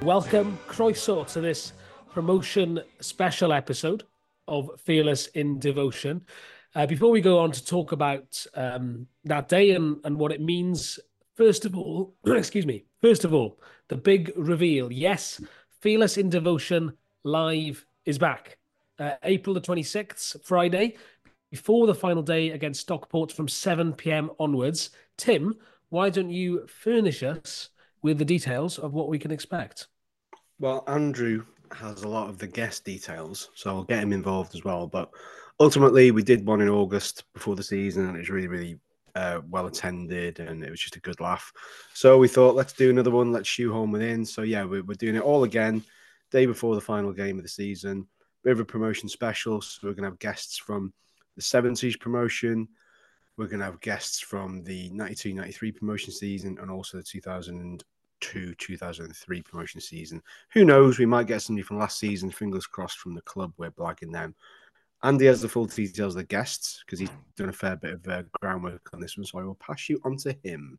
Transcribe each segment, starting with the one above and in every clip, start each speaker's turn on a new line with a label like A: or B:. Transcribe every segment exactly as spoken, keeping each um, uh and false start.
A: Welcome, Croeso, to this promotion special episode of Fearless in Devotion. Uh, before we go on to talk about um, that day and, and what it means, first of all, excuse me, first of all, the big reveal. Yes, Fearless in Devotion live is back. Uh, April the twenty-sixth, Friday, before the final day against Stockport from seven p.m. onwards. Tim, why don't you furnish us with the details of what we can expect?
B: Well, Andrew has a lot of the guest details, so I'll get him involved as well. But ultimately, we did one in August before the season, and it was really, really uh, well attended, and it was just a good laugh. So we thought, let's do another one. Let's shoehorn within. So yeah, we're, we're doing it all again, day before the final game of the season. Bit of a promotion special. So we're going to have guests from the seventies promotion. We're going to have guests from the ninety-two ninety-three promotion season, and also the two thousand two two thousand three promotion season. Who knows? We might get somebody from last season. Fingers crossed from the club. We're blagging them. Andy has the full details of the guests because he's done a fair bit of uh, groundwork on this one. So I will pass you on to him.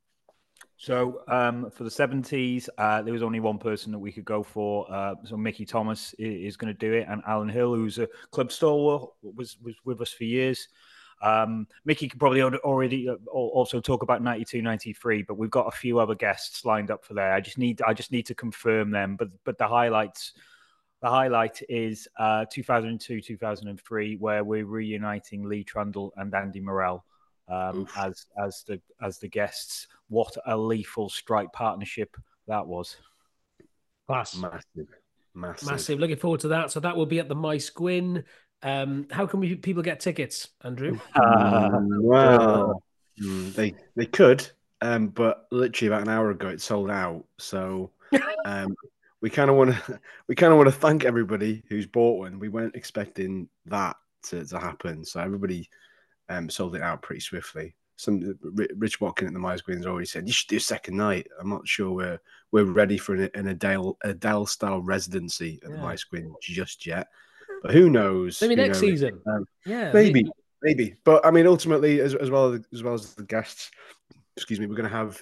C: So um, for the seventies, uh, there was only one person that we could go for. Uh, so Mickey Thomas is, is going to do it, and Alan Hill, who's a club stalwart, was was with us for years. Um, Mickey could probably already also talk about ninety-two ninety-three, but we've got a few other guests lined up for there. I just need I just need to confirm them. But but the highlights, the highlight is uh, two thousand two two thousand three, where we're reuniting Lee Trundle and Andy Morell um, as as the as the guests. What a lethal strike partnership that was!
A: Class,
B: massive, massive,
A: massive. Looking forward to that. So that will be at the Maes Gwyn. Um, how can we people get tickets, Andrew?
B: Uh, well, mm, they they could, um, but literally about an hour ago it sold out. So um, we kind of want to we kind of want to thank everybody who's bought one. We weren't expecting that to, to happen, so everybody um, sold it out pretty swiftly. Some Rich Watkin at the Maes Gwyn has already said you should do a second night. I'm not sure we're we're ready for an, an Adele Adele style residency at yeah. the Maes Gwyn just yet. But who knows?
A: Maybe
B: who
A: next
B: knows?
A: season.
B: Um,
A: yeah,
B: maybe, maybe, maybe. But I mean, ultimately, as, as well as well as the guests, excuse me, we're going to have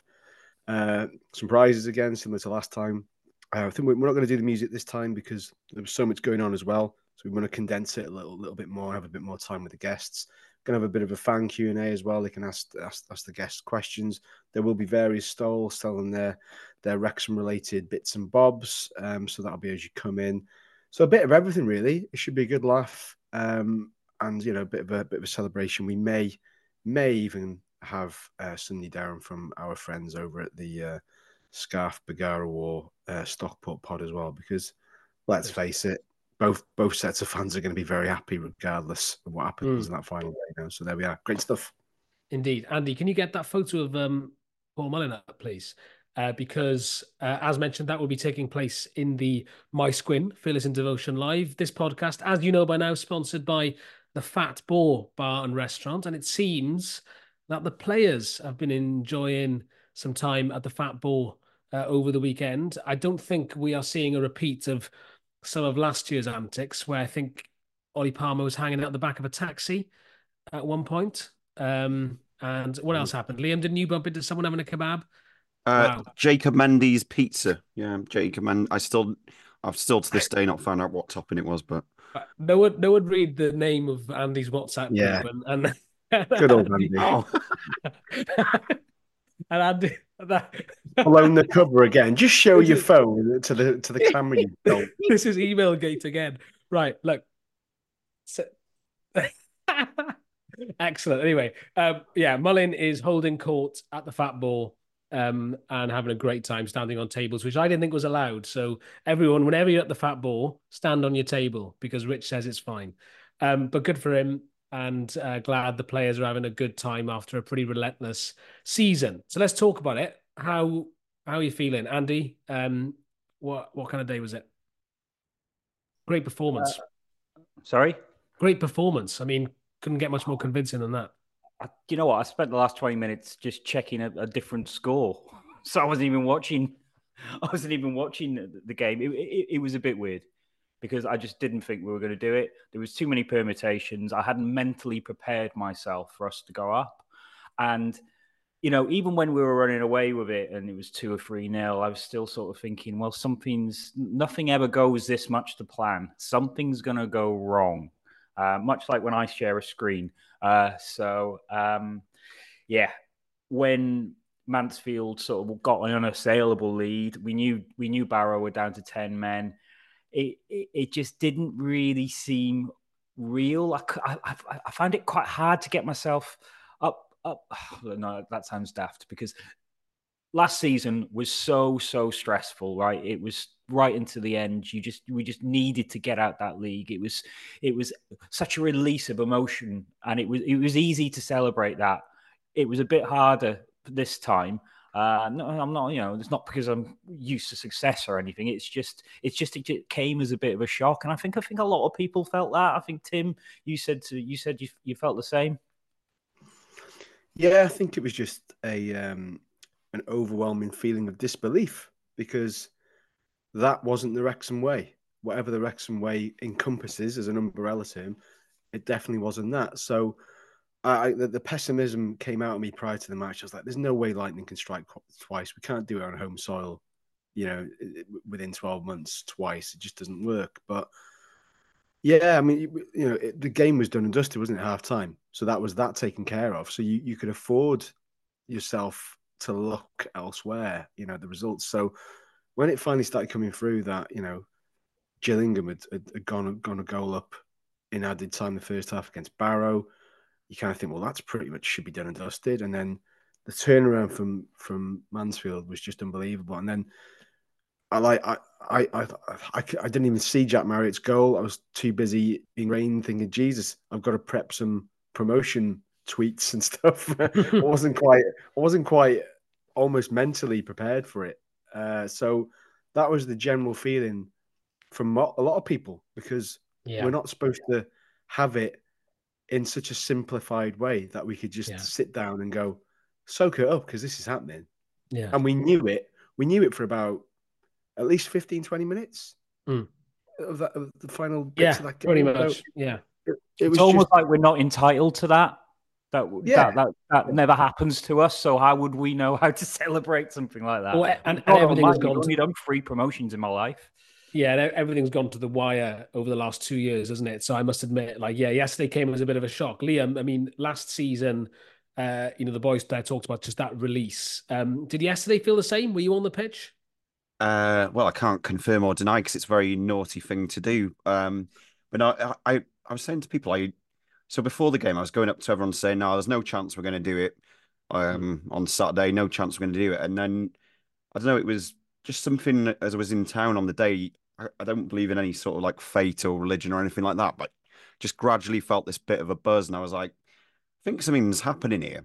B: uh, some prizes again, similar to last time. Uh, I think we're not going to do the music this time because there was so much going on as well. So we want to condense it a little, little bit more, have a bit more time with the guests. Going to have a bit of a fan Q and A as well. They can ask, ask ask the guests questions. There will be various stalls selling their their Wrexham related bits and bobs. Um, so that'll be as you come in. So a bit of everything, really. It should be a good laugh, um, and you know, a bit of a bit of a celebration. We may may even have uh, Sunday Darren from our friends over at the uh, Scarf Bagara War uh, Stockport pod as well. Because let's face it, both both sets of fans are going to be very happy regardless of what happens mm. in that final day. Now, so there we are. Great stuff.
A: Indeed, Andy. Can you get that photo of um, Paul Mullin up, please? Uh, because, uh, as mentioned, that will be taking place in the Maes Gwyn Fearless in Devotion Live. This podcast, as you know by now, sponsored by the Fat Boar Bar and Restaurant. And it seems that the players have been enjoying some time at the Fat Boar uh, over the weekend. I don't think we are seeing a repeat of some of last year's antics, where I think Ollie Palmer was hanging out the back of a taxi at one point. Um, and what else happened? Liam, didn't you bump into someone having a kebab?
D: Uh, wow. Jacob Mendy's pizza. Yeah, Jacob Mendy. I still, I've still to this day not found out what topping it was, but
A: no one, no one read the name of Andy's WhatsApp
B: yeah.
A: group, and, and
B: good old Andy.
D: Oh.
A: and Andy, that...
B: alone the cover again. Just show your phone to the to the camera. You don't.
A: This is email gate again, right? Look. So... Excellent. Anyway, um, yeah, Mullin is holding court at the Fat Boar um, and having a great time standing on tables, which I didn't think was allowed. So everyone, whenever you're at the Fat Boar, stand on your table because Rich says it's fine. Um, but good for him, and uh, glad the players are having a good time after a pretty relentless season. So let's talk about it. How how are you feeling, Andy? Um, what what kind of day was it? Great performance.
C: Uh, sorry?
A: Great performance. I mean, couldn't get much more convincing than that.
C: I, you know what? I spent the last twenty minutes just checking a, a different score, so I wasn't even watching. I wasn't even watching the, the game. It, it, it was a bit weird because I just didn't think we were going to do it. There was too many permutations. I hadn't mentally prepared myself for us to go up, and you know, even when we were running away with it and it was two or three nil, I was still sort of thinking, well, something's nothing ever goes this much to plan. Something's going to go wrong, uh, much like when I share a screen. Uh, so, um, yeah, when Mansfield sort of got an unassailable lead, we knew we knew Barrow were down to ten men. It it, it just didn't really seem real. I, I I found it quite hard to get myself up. Up, no, that sounds daft because last season was so so stressful, right? It was right into the end. You just we just needed to get out that league. It was it was such a release of emotion, and it was it was easy to celebrate that. It was a bit harder this time. Uh, no, I'm not. You know, it's not because I'm used to success or anything. It's just it's just it came as a bit of a shock, and I think I think a lot of people felt that. I think Tim, you said to you said you you felt the same.
B: Yeah, I think it was just a um, an overwhelming feeling of disbelief because that wasn't the Wrexham way. Whatever the Wrexham way encompasses as an umbrella term, it definitely wasn't that. So I, the, the pessimism came out of me prior to the match. I was like, there's no way Lightning can strike twice. We can't do it on home soil, you know, within twelve months twice. It just doesn't work. But yeah, I mean, you know, it, the game was done and dusted, wasn't it, half time? So that was that taken care of. So you, you could afford yourself to look elsewhere, you know, the results. So when it finally started coming through that, you know, Gillingham had, had, had gone, gone a goal up in added time the first half against Barrow, you kind of think, well, that's pretty much should be done and dusted. And then the turnaround from from Mansfield was just unbelievable. And then I like I I I I, I didn't even see Jack Marriott's goal. I was too busy in rain thinking, Jesus, I've got to prep some promotion tweets and stuff. I wasn't quite I wasn't quite almost mentally prepared for it. Uh, so that was the general feeling from a lot of people because yeah. we're not supposed to have it in such a simplified way that we could just yeah. sit down and go, soak it up because this is happening.
A: Yeah.
B: And we knew it. We knew it for about at least fifteen, twenty minutes
A: mm.
B: of, that, of the final bits
A: yeah,
B: of that game.
A: Pretty much. So yeah.
B: It, it
C: it's
B: was
C: almost
B: just...
C: like we're not entitled to that. That
B: yeah.
C: that, that, that never happens to us. So how would we know how to celebrate something like that?
A: Well, and, and everything has gone
C: to... done free promotions in my life.
A: Yeah, everything's gone to the wire over the last two years, hasn't it? So I must admit, like, yeah, yesterday came as a bit of a shock. Liam, I mean, last season, uh, you know, the boys there talked about just that release. Um, did yesterday feel the same? Were you on the pitch?
D: Uh, well, I can't confirm or deny because it's a very naughty thing to do. Um, but I, I, I was saying to people, I so before the game, I was going up to everyone saying, "No, there's no chance we're going to do it um, on Saturday. No chance we're going to do it." And then I don't know, it was just something as I was in town on the day. I, I don't believe in any sort of like fate or religion or anything like that, but just gradually felt this bit of a buzz, and I was like, "I think something's happening here."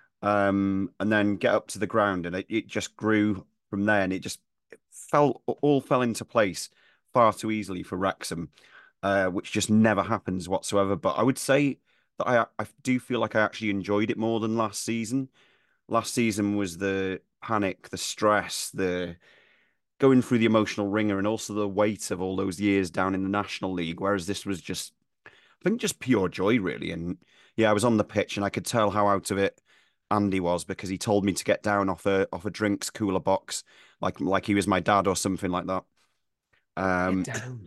D: Um, and then get up to the ground, and it, it just grew from there, and it just it fell all fell into place far too easily for Wrexham, uh, which just never happens whatsoever. But I would say that I I do feel like I actually enjoyed it more than last season. Last season was the panic, the stress, the going through the emotional ringer, and also the weight of all those years down in the National League. Whereas this was just, I think, just pure joy, really. And yeah, I was on the pitch, and I could tell how out of it Andy was because he told me to get down off a off a drinks cooler box, like like he was my dad or something like that. Um,
A: get down.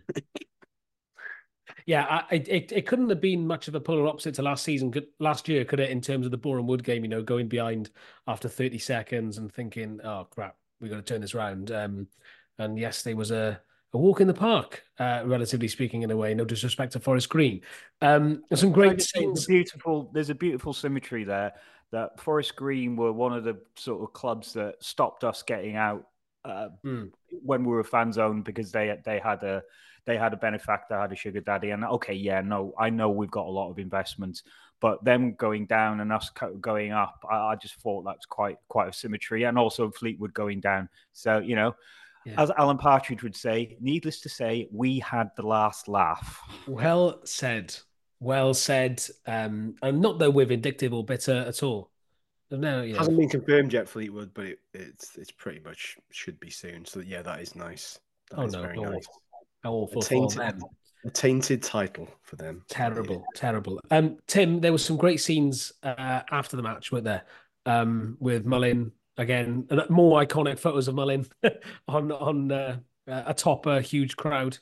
A: Yeah, I, it it couldn't have been much of a polar opposite to last season, could, last year, could it? In terms of the Boreham Wood game, you know, going behind after thirty seconds and thinking, "Oh crap, we got to turn this around." Um, and yesterday was a, a walk in the park, uh, relatively speaking, in a way. No disrespect to Forest Green. Um, some great scenes.
C: Beautiful. There's a beautiful symmetry there. That Forest Green were one of the sort of clubs that stopped us getting out uh, mm. when we were fan zone because they they had a they had a benefactor, had a sugar daddy, and okay, yeah, no, I know we've got a lot of investments, but them going down and us going up, I, I just thought that's quite quite a symmetry, and also Fleetwood going down. So you know, yeah. As Alan Partridge would say, needless to say, we had the last laugh.
A: Well said. Well said. Um, and not that we're vindictive or bitter at all. No, yeah.
B: Hasn't been confirmed yet, Fleetwood, but it, it's it's pretty much should be soon. So yeah, that is nice. That
A: oh
B: is
A: no,
B: very
A: no.
B: nice.
A: How awful
B: a tainted,
A: for them.
B: A tainted title for them.
A: Terrible, yeah. terrible. Um, Tim, there were some great scenes uh, after the match, weren't there? um, with Mullin again, and more iconic photos of Mullin on on uh, atop a huge crowd.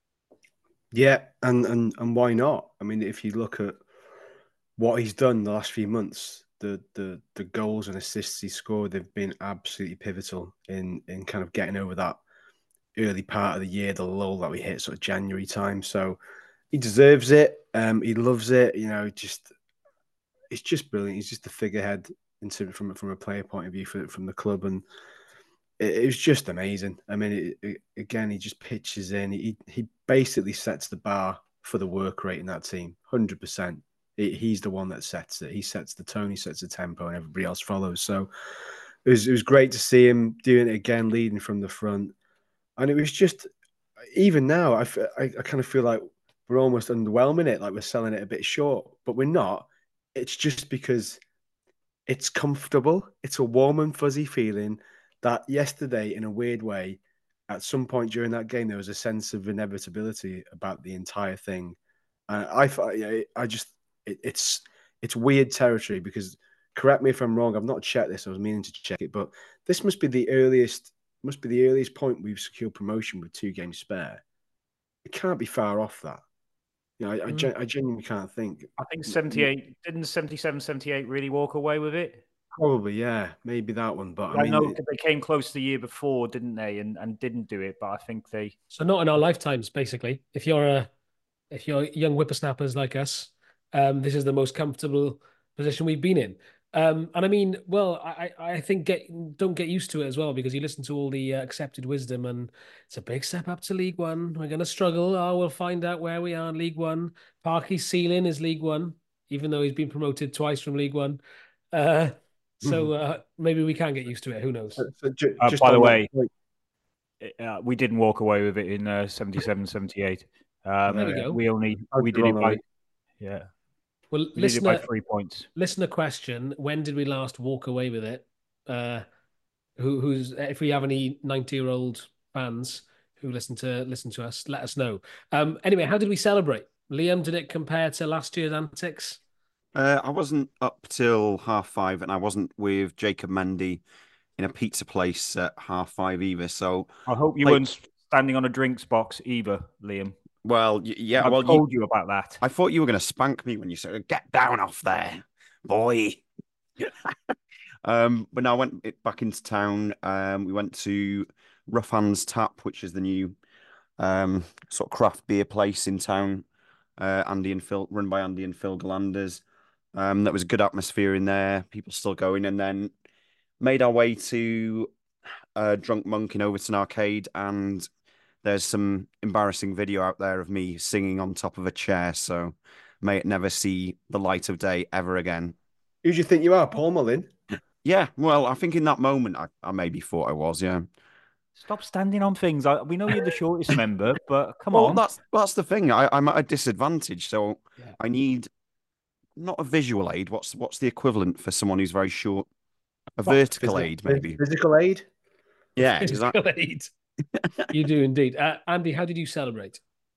B: Yeah, and and and why not? I mean, if you look at what he's done the last few months, the the the goals and assists he scored, they've been absolutely pivotal in in kind of getting over that early part of the year, the lull that we hit sort of January time. So he deserves it. Um, he loves it. You know, just it's just brilliant. He's just the figurehead into from from a player point of view for, from the club, and it, it was just amazing. I mean, it, it, again, he just pitches in. He he basically sets the bar for the work rate in that team, hundred percent. He's the one that sets it. He sets the tone. He sets the tempo, and everybody else follows. So it was it was great to see him doing it again, leading from the front. And it was just, even now, I, I, I kind of feel like we're almost underwhelming it, like we're selling it a bit short, but we're not. It's just because it's comfortable. It's a warm and fuzzy feeling that yesterday, in a weird way, at some point during that game, there was a sense of inevitability about the entire thing. And I, I just, it, it's, it's weird territory because, correct me if I'm wrong, I've not checked this. I was meaning to check it, but this must be the earliest, must be the earliest point we've secured promotion with two games spare. It can't be far off that. You know, I, I, gen- I genuinely can't think.
C: I think seventy-eight, didn't seventy-seven, seventy-eight really walk away with it?
B: Probably, yeah. Maybe that one. But I,
C: I
B: mean,
C: know
B: it,
C: they came close the year before, didn't they? And, and didn't do it, but I think they...
A: So not in our lifetimes, basically. If you're a if you're young whippersnappers like us, um, this is the most comfortable position we've been in. Um, and I mean, well, I, I think get don't get used to it as well, because you listen to all the uh, accepted wisdom, and it's a big step up to League One. We're going to struggle. Oh, we'll find out where we are in League One. Parky's ceiling is League One, even though he's been promoted twice from League One. Uh, so uh, maybe we can get used to it. Who knows?
B: So ju-
C: Uh,
B: just
C: by the
B: on that
C: way,
B: point-
C: uh, we didn't walk away with it in uh, seventy-seven, seventy-eight. Um,
A: There we go.
C: We only
B: How's
C: we
B: the
C: did it
B: run,
C: by
B: Ollie?
C: yeah.
A: Well,
C: We did it by
A: listener,
C: three points.
A: listener question: when did we last walk away with it? Uh, who, who's if we have any ninety-year-old fans who listen to listen to us, let us know. Um, anyway, how did we celebrate? Liam, did it compare to last year's antics?
D: Uh, I wasn't up till half five, and I wasn't with Jacob Mendy in a pizza place at half five either. So,
C: I hope you
D: like,
C: weren't standing on a drinks box either, Liam.
D: well, y- yeah,
C: I
D: well,
C: told
D: you,
C: you about that.
D: I thought you were going to spank me when you said, "Get down off there, boy." um, but now I went it- back into town. Um, we went to Rough Hands Tap, which is the new um sort of craft beer place in town. Uh, Andy and Phil, run by Andy and Phil Galanders. Um, that was a good atmosphere in there. People still going, and then made our way to uh, Drunk Monk in Overton Arcade, and there's some embarrassing video out there of me singing on top of a chair. So may it never see the light of day ever again.
B: Who do you think you are, Paul Mullin?
D: Yeah, well, I think in that moment I, I maybe thought I was. Yeah.
C: Stop standing on things. I, we know you're the shortest member, but come
D: Well,
C: on.
D: that's that's the thing. I, I'm at a disadvantage, so
A: Yeah.
D: I need not a visual aid. What's what's the equivalent for someone who's very short? A vertical
B: Physi-
D: aid, maybe.
B: Physical aid?
D: Yeah,
A: Physical
D: exactly.
A: aid. You do indeed. Uh, Andy, how did you celebrate?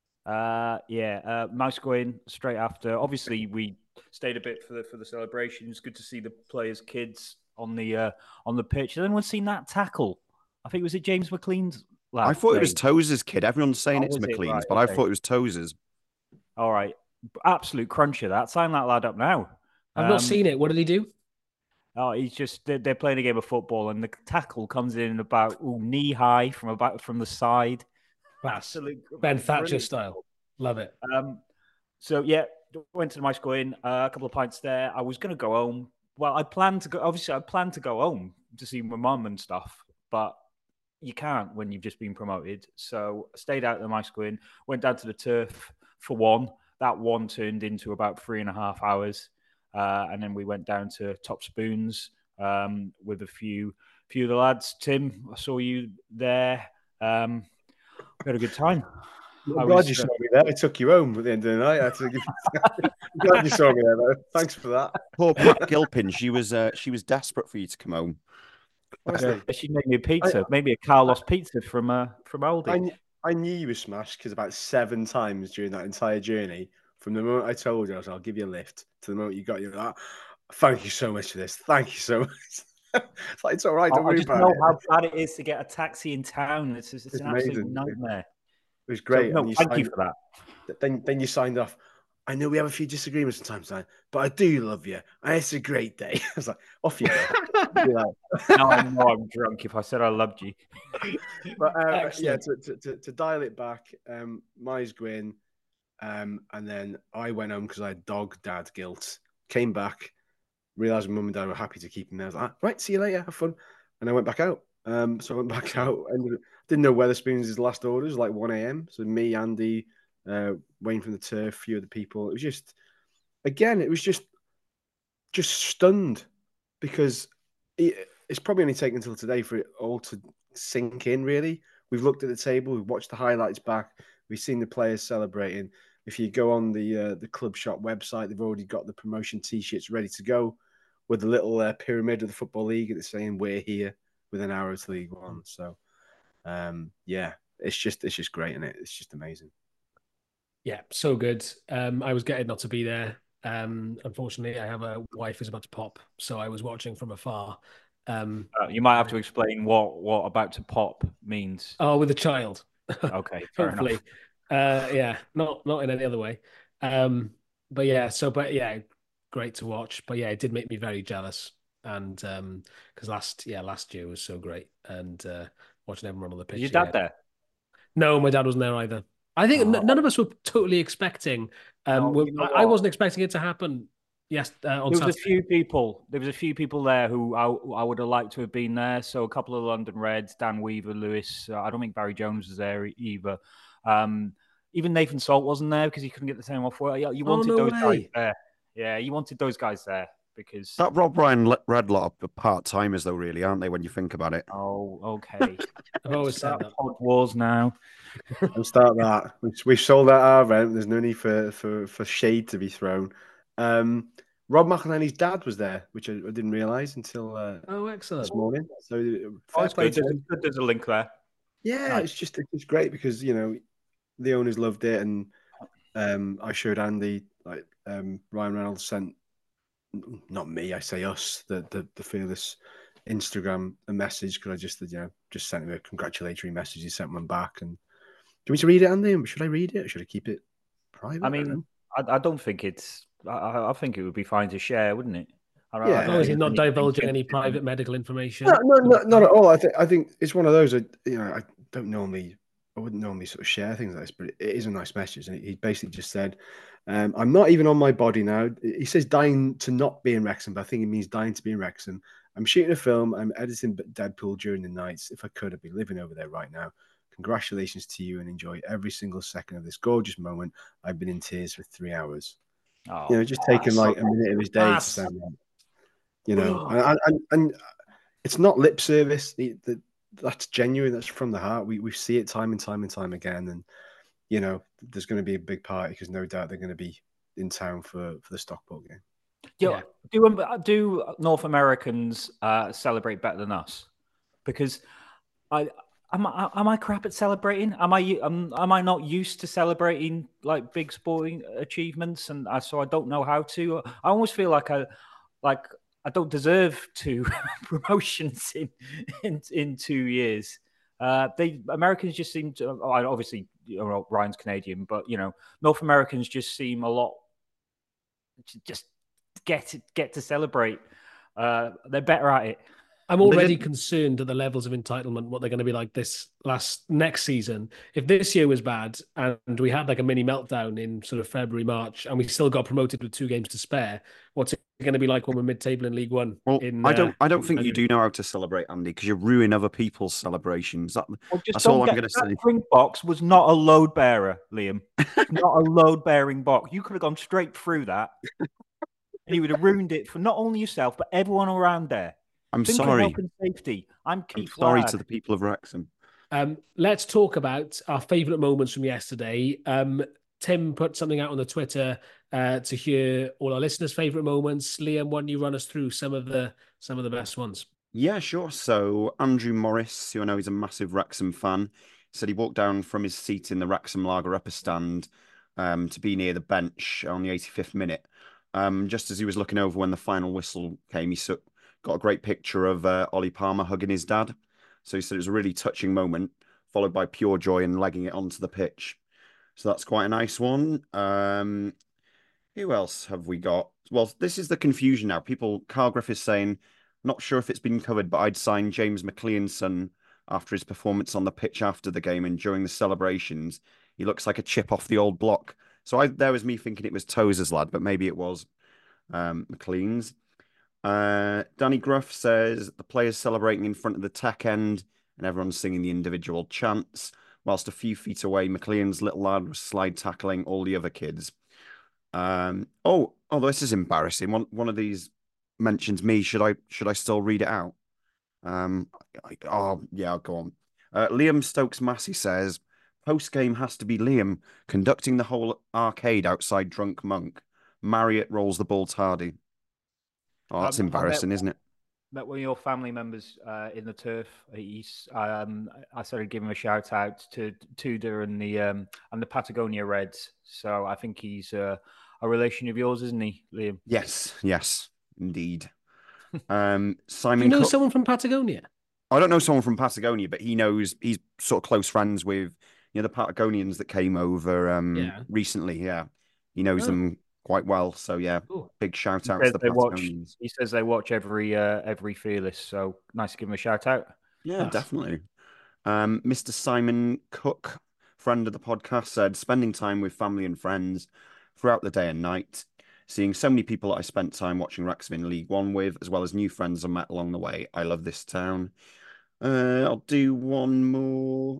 C: Uh, yeah, uh, mouse going straight after. Obviously, we stayed a bit for the for the celebration. It's good to see the players' kids on the uh, on the pitch. Has anyone seen that tackle? I think it was it James McLean's lad.
D: I thought it was
C: made?
D: Tozer's kid. Everyone's saying
C: Oh,
D: it's
C: was it?
D: McLean's,
C: Right,
D: but I
C: okay.
D: thought it was Tozer's.
C: All right, absolute cruncher. That sign that lad up now.
A: I've not
C: Um,
A: seen it. What did he do?
C: Oh, he's just they're, they're playing a game of football, and the tackle comes in about ooh, knee high from about from the side.
A: Class.
C: Absolute
A: Ben Thatcher
C: brilliant.
A: style. Love it.
C: Um, so yeah, went to the Mice Going, uh, a couple of pints there. I was going to go home. Well, I planned to go. Obviously, I planned to go home to see my mum and stuff, but you can't when you've just been promoted. So I stayed out at the Mice Going, went down to the turf for one. That one turned into about three and a half hours, uh, and then we went down to Top Spoons um, with a few few of the lads. Tim, I saw you there. Um, we had a good time.
B: I'm
C: I
B: glad
C: was,
B: you
C: uh,
B: saw me there. I took you home at the end of the night. I had to give you... I'm glad you saw me there, though. Thanks for that.
D: Poor Pat Gilpin. She was uh, she was desperate for you to come home.
B: Honestly,
C: Yeah, she made me a pizza, maybe a Carlos pizza from uh, from Aldi.
B: I, kn- I knew you were smashed because about seven times during that entire journey, from the moment I told you, I was, I'll give you a lift, to the moment you got you that, Thank you so much for this. Thank you so much. It's like, it's all right. Don't
C: I
B: worry
C: just
B: about
C: know
B: it.
C: how bad it is to get a taxi in town. It's just, it's,
B: It's
C: an absolute
B: amazing.
C: nightmare.
B: It was
C: So,
B: great.
C: no,
B: and you
C: thank you
B: signed,
C: for that.
B: then, then you signed off. I know we have a few disagreements from time to time, but I do love you. And it's a great day. I was like, off you go. Be like-
C: Now I know I'm drunk if I said I loved you.
B: But uh, yeah,
A: Excellent.
B: to, to, to, to dial it back, um, Mize Gwyn, um, and then I went home because I had dog dad guilt. Came back, realized mum and dad were happy to keep him there. I was like, right, see you later, have fun. And I went back out. Um, so I went back out and didn't know Weatherspoons' last orders, like one a.m. So me, Andy, uh, Wayne from the Turf, a few other people. It was just, again, it was just, just stunned because it, it's probably only taken until today for it all to sink in, really. We've looked at the table, we've watched the highlights back, we've seen the players celebrating. If you go on the uh, the club shop website, they've already got the promotion T-shirts ready to go with the little uh, pyramid of the Football League and it's saying we're here with an arrow to League One. So, um, yeah, it's just it's just great, and it? It's just amazing.
A: Yeah, so good. Um, I was gutted not to be there. Um, unfortunately, I have a wife who's about to pop, so I was watching from afar. Um,
C: Uh, you might have to explain what, what about to pop means.
A: oh, with a child.
C: Okay, fair
A: Hopefully.
C: enough.
A: Uh, yeah, not not in any other way. Um, but yeah, so but yeah, great to watch. But yeah, it did make me very jealous. And um, because last yeah last year was so great, and uh, watching everyone on the pitch.
C: Is your dad
A: again.
C: there?
A: No, my dad wasn't there either. I think
C: Oh.
A: n- none of us were totally expecting. Um,
C: No,
A: well,
C: you know
A: I, I
C: what?
A: wasn't expecting it to happen. Yes, uh, on
C: There was a
A: Saturday.
C: few people. There was a few people there who I, I would have liked to have been there. So a couple of London Reds, Dan Weaver, Lewis. Uh, I don't think Barry Jones was there either. Um, even Nathan Salt wasn't there because he couldn't get the time off work. You wanted
A: Oh, no
C: those guys
A: way.
C: there. Yeah, you wanted those guys there because.
D: That Rob Ryan Red lot are part timers, though, really, aren't they? When you think about it.
C: Oh, okay.
A: I've always said that.
C: Pod wars now.
B: We'll start that. We've sold out our event. There's no need for for for shade to be thrown. Um, Rob McElhenney's dad was there, which I, I didn't realise until uh,
A: Oh, excellent.
B: this morning. So
C: Oh,
B: fair
C: it's
B: play
C: good.
B: to
C: There's,
B: him.
C: a, there's a link there.
B: Yeah,
C: Nice.
B: it's just it's great because you know the owners loved it, and um, I showed Andy like um, Ryan Reynolds sent not me, I say us, the the, the fearless Instagram a message because I just you know just sent him a congratulatory message. He sent one back, and do you want me to read it, Andy? Should I read it? Or should I keep it private?
C: I mean, I, I don't think it's. I, I think it would be fine to share, wouldn't it? I,
B: Yeah.
C: I
A: As long as he's
C: think
A: not
C: it's anything
A: divulging any
C: sensitive.
A: private medical information.
B: No, no, no, not at all. I think I think it's one of those. I, you know, I don't normally, I wouldn't normally sort of share things like this, but it, it is a nice message. And he basically just said, um, "I'm not even on my body now." He says, "Dying to not be in Wrexham," but I think it means dying to be in Wrexham. I'm shooting a film. I'm editing Deadpool during the nights. If I could, I'd be living over there right now. Congratulations to you, and enjoy every single second of this gorgeous moment. I've been in tears for three hours.
C: Oh,
B: You know, just taking
A: that's-
B: like a minute of his day to
A: that's-
B: send that. You know,
A: Oh.
B: and, and and it's not lip service. The, the, that's genuine. That's from the heart. We we see it time and time and time again. And you know, there's going to be a big party because no doubt they're going to be in town for for the Stockport game.
C: do,
A: Yeah.
C: do um, do North Americans uh, celebrate better than us? Because I am I, am I crap at celebrating? Am I am, am I not used to celebrating like big sporting achievements? And I, so I don't know how to. I almost feel like I like I don't deserve two promotions in in in two years. Uh, they Americans just seem to. Obviously, you know, Ryan's Canadian, but you know, North Americans just seem a lot. Just get get to celebrate. Uh, they're better at it.
A: I'm
B: They
A: already
B: did-
A: concerned at the levels of entitlement, what they're going to be like this last next season. If this year was bad and we had like a mini meltdown in sort of February, March, and we still got promoted with two games to spare, what's it going to be like when we're mid-table in League One?
D: Well,
A: in,
D: I
A: uh,
D: don't. I don't think you
A: January?
D: do know how to celebrate, Andy, because you ruin other people's celebrations. That,
C: Well, just
D: that's
C: don't
D: all I'm
C: get-
D: going to
C: that
D: say.
C: drink box was not a load bearer, Liam. Not a load bearing box. You could have gone straight through that, and you would have ruined it for not only yourself but everyone around there.
D: I'm
C: Think of
D: sorry.
C: health and safety. I'm
D: I'm
C: Keith
D: sorry
C: Ladd.
D: to the people of Wrexham.
A: Um, let's talk about our favourite moments from yesterday. Um, Tim put something out on the Twitter uh, to hear all our listeners' favourite moments. Liam, why don't you run us through some of the some of the best ones?
D: Yeah, sure. So Andrew Morris, who I know is a massive Wrexham fan, said he walked down from his seat in the Wrexham Lager upper stand um, to be near the bench on the eighty-fifth minute. Um, just as he was looking over when the final whistle came, he so- got a great picture of uh, Ollie Palmer hugging his dad. So he said it was a really touching moment, followed by pure joy and legging it onto the pitch. So that's quite a nice one. Um, who else have we got? Well, this is the confusion now. People, Carl Griff is saying, not sure if it's been covered, but I'd sign James McLean's son after his performance on the pitch after the game and during the celebrations. He looks like a chip off the old block. So I, there was me thinking it was Tozer's lad, but maybe it was um, McLean's. Uh, Danny Gruff says the players celebrating in front of the tech end and everyone's singing the individual chants, whilst a few feet away, McLean's little lad was slide tackling all the other kids. Um, oh, oh, this is embarrassing. One one of these mentions me. Should I should I still read it out? Um, I, oh yeah, I'll go on. Uh, Liam Stokes Massey says post game has to be Liam conducting the whole arcade outside Drunk Monk. Marriott rolls the ball tardy. Oh, that's
C: Um, I
D: embarrassing,
C: met,
D: isn't it?
C: met one of your family members uh, in the turf. He's um, I started giving him a shout out to Tudor and the um, and the Patagonia Reds. So I think he's uh, a relation of yours, isn't he, Liam?
D: Yes, yes, indeed. Um,
A: Do
D: Simon
A: you know
D: Cook.
A: someone from Patagonia?
D: I don't know someone from Patagonia, but he knows he's sort of close friends with you know the Patagonians that came over um
A: Yeah.
D: recently. Yeah, he knows
A: Oh.
D: them quite well. So yeah,
A: Cool.
D: big shout
C: He
D: out to
C: says
D: the
C: they watch.
D: Patagonians.
C: He says they watch every uh, every Fearless. So nice to give him a shout out.
D: Yeah,
A: Nice.
D: definitely. Um, Mister Simon Cook, friend of the podcast, said spending time with family and friends throughout the day and night, seeing so many people that I spent time watching Wrexham in League One with, as well as new friends I met along the way. I love this town. Uh, I'll do one more.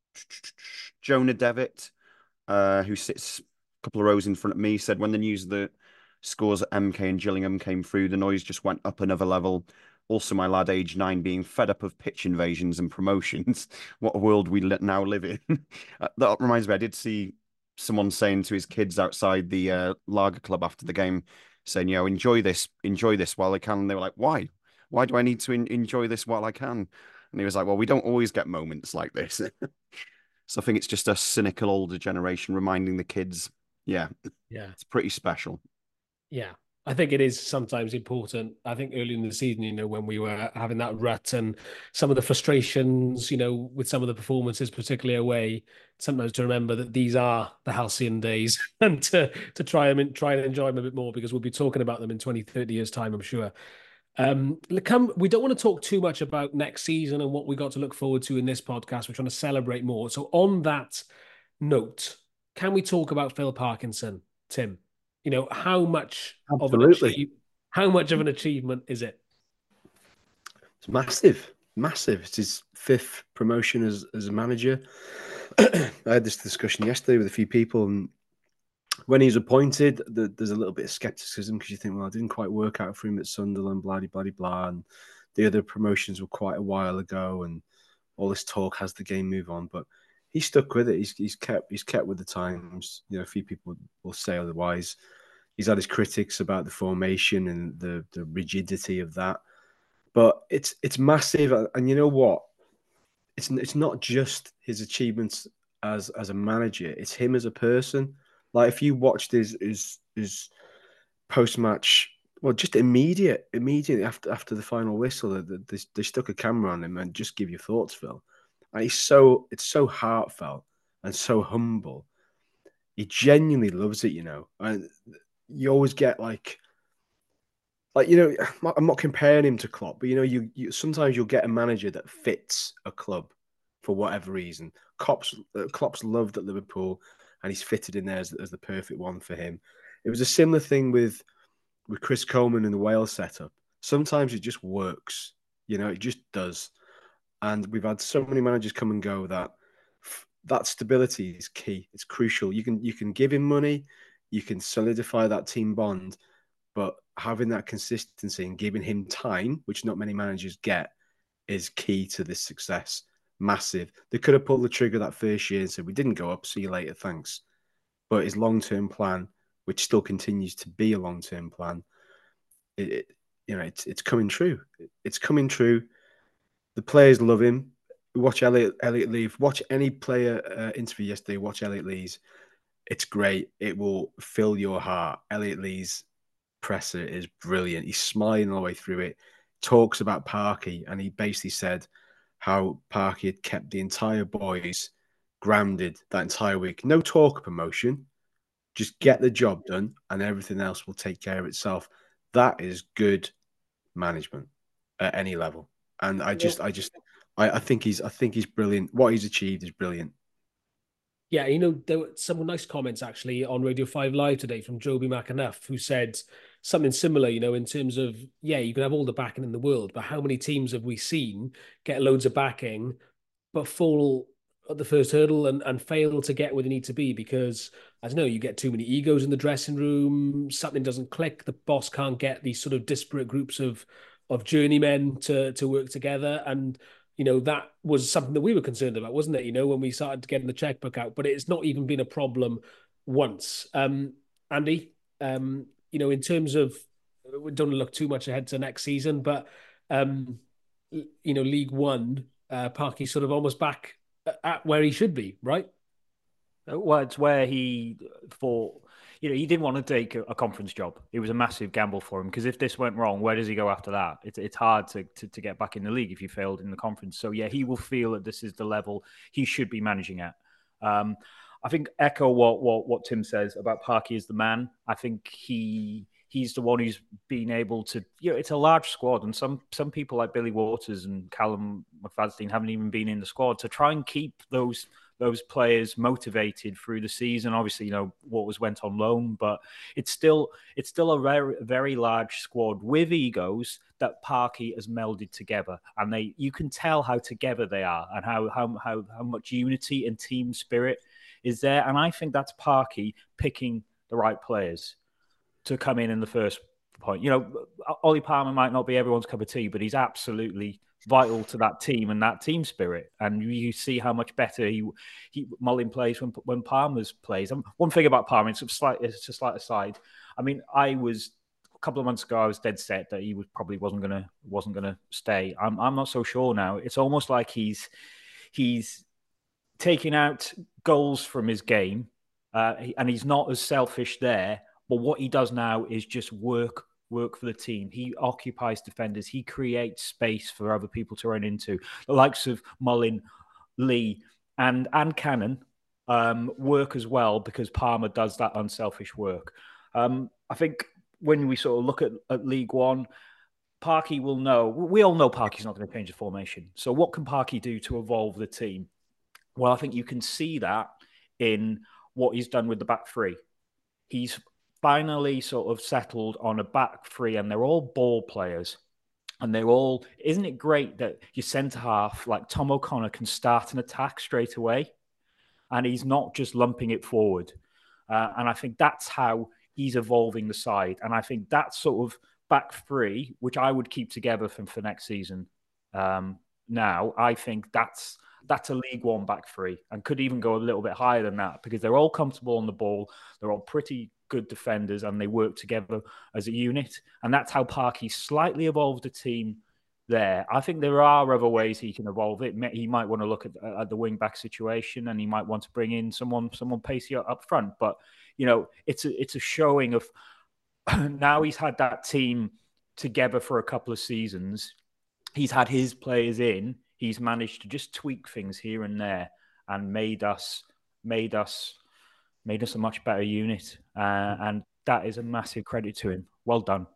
D: Jonah Devitt, uh, who sits a couple of rows in front of me, said when the news of the scores at M K and Gillingham came through, the noise just went up another level. Also, my lad, age nine, being fed up of pitch invasions and promotions. What a world we now live in. That reminds me, I did see someone saying to his kids outside the uh, Lager Club after the game, saying, you know, enjoy this, enjoy this while they can. And they were like, why? Why do I need to in- enjoy this while I can? And he was like, well, we don't always get moments like this. So I think it's just a cynical older generation reminding the kids, yeah,
A: Yeah.
D: it's pretty special.
A: Yeah. I think it is sometimes important. I think early in the season, you know, when we were having that rut and some of the frustrations, you know, with some of the performances, particularly away, sometimes to remember that these are the halcyon days and to to try them and try and enjoy them a bit more because we'll be talking about them in twenty, thirty years time, I'm sure. Um, come, we don't want to talk too much about next season and what we got to look forward to in this podcast. We're trying to celebrate more. So on that note, can we talk about Phil Parkinson, Tim? You know, how much of an
B: Absolutely.
A: achieve, how much of an achievement is it?
B: It's massive, massive. It's his fifth promotion as, as a manager. I had this discussion yesterday with a few people, and when he's appointed, the, there's a little bit of skepticism because you think, well, it didn't quite work out for him at Sunderland, blah, blah, blah, blah, and the other promotions were quite a while ago, and all this talk has the game move on, but he stuck with it. He's he's kept he's kept with the times. You know, a few people will say otherwise. He's had his critics about the formation and the the rigidity of that, but it's it's massive. And you know what? It's it's not just his achievements as as a manager. It's him as a person. Like if you watched his his his post match, well, just immediate immediately after after the final whistle, they, they, they stuck a camera on him and just give your thoughts, Phil. And he's so it's so heartfelt and so humble. He genuinely loves it, you know. And you always get like, like you know, I'm not, I'm not comparing him to Klopp, but you know, you, you sometimes you'll get a manager that fits a club for whatever reason. Klopp's uh, Klopp's loved at Liverpool, and he's fitted in there as, as the perfect one for him. It was a similar thing with with Chris Coleman in the Wales setup. Sometimes it just works, you know, it just does. And we've had so many managers come and go that that stability is key. It's crucial. You can you can give him money, you can solidify that team bond, but having that consistency and giving him time, which not many managers get, is key to this success. Massive. They could have pulled the trigger that first year and said, we didn't go up, see you later, thanks. But his long-term plan, which still continues to be a long-term plan, it, it you know, it's it's coming true. It's coming true. The players love him. Watch Elliot Elliot Lee. Watch any player uh, interview yesterday. Watch Elliot Lee's. It's great. It will fill your heart. Elliot Lee's presser is brilliant. He's smiling all the way through it. Talks about Parky, and he basically said how Parky had kept the entire boys grounded that entire week. No talk of promotion, just get the job done, and everything else will take care of itself. That is good management at any level. And I just, I just, I, I think he's, I think he's brilliant. What he's achieved is brilliant.
A: Yeah, you know, there were some nice comments actually on Radio five Live today from Joby McAnuff, who said something similar, you know, in terms of, yeah, you can have all the backing in the world, but how many teams have we seen get loads of backing, but fall at the first hurdle and, and fail to get where they need to be? Because, I don't know, you get too many egos in the dressing room, something doesn't click, the boss can't get these sort of disparate groups of of journeymen to to work together. And you know, that was something that we were concerned about, wasn't it? You know, when we started getting the checkbook out, but it's not even been a problem once. Um, Andy, um, you know, in terms of, we don't look too much ahead to next season, but, um, you know, League One, uh, Parky's sort of almost back at where he should be, right?
C: Well, it's where he thought, you know, he didn't want to take a, a conference job. It was a massive gamble for him because if this went wrong, where does he go after that? It's it's hard to, to to get back in the league if you failed in the conference. So yeah, he will feel that this is the level he should be managing at. Um, I think echo what what what Tim says about Parky as the man. I think he he's the one who's been able to, you know, it's a large squad, and some some people like Billy Waters and Callum McFadden haven't even been in the squad to try and keep those. those players motivated through the season. Obviously, you know, what was went on loan, but it's still it's still a very very large squad with egos that Parky has melded together, and they you can tell how together they are and how how how, how much unity and team spirit is there. And I think that's Parky picking the right players to come in in the first point. You know, Ollie Palmer might not be everyone's cup of tea, but he's absolutely vital to that team and that team spirit. And you see how much better he, he Mullin plays when when Palmer's plays. And one thing about Palmer, it's a slight, it's a slight aside. I mean, I was a couple of months ago, I was dead set that he was probably wasn't gonna wasn't gonna stay. I'm I'm not so sure now. It's almost like he's he's taking out goals from his game, uh, and he's not as selfish there. But what he does now is just work. work for the team. He occupies defenders. He creates space for other people to run into. The likes of Mullin, Lee, and and Cannon um, work as well because Palmer does that unselfish work. Um, I think when we sort of look at, at League One, Parky will know. We all know Parky's not going to change the formation. So what can Parky do to evolve the team? Well, I think you can see that in what he's done with the back three. He's finally sort of settled on a back three, and they're all ball players. And they're all, isn't it great that your centre half, like Tom O'Connor, can start an attack straight away? And he's not just lumping it forward. Uh, and I think that's how he's evolving the side. And I think that sort of back three, which I would keep together for, for next season um, now, I think that's that's a League One back three and could even go a little bit higher than that because they're all comfortable on the ball. They're all pretty good defenders and they work together as a unit. And that's how Parky slightly evolved the team there. I think there are other ways he can evolve it. He might want to look at, at the wing back situation and he might want to bring in someone someone pacey up front. But, you know, it's a, it's a showing of now he's had that team together for a couple of seasons. He's had his players in. He's managed to just tweak things here and there and made us made us made us a much better unit. Uh, and that is a massive credit to him. Well done.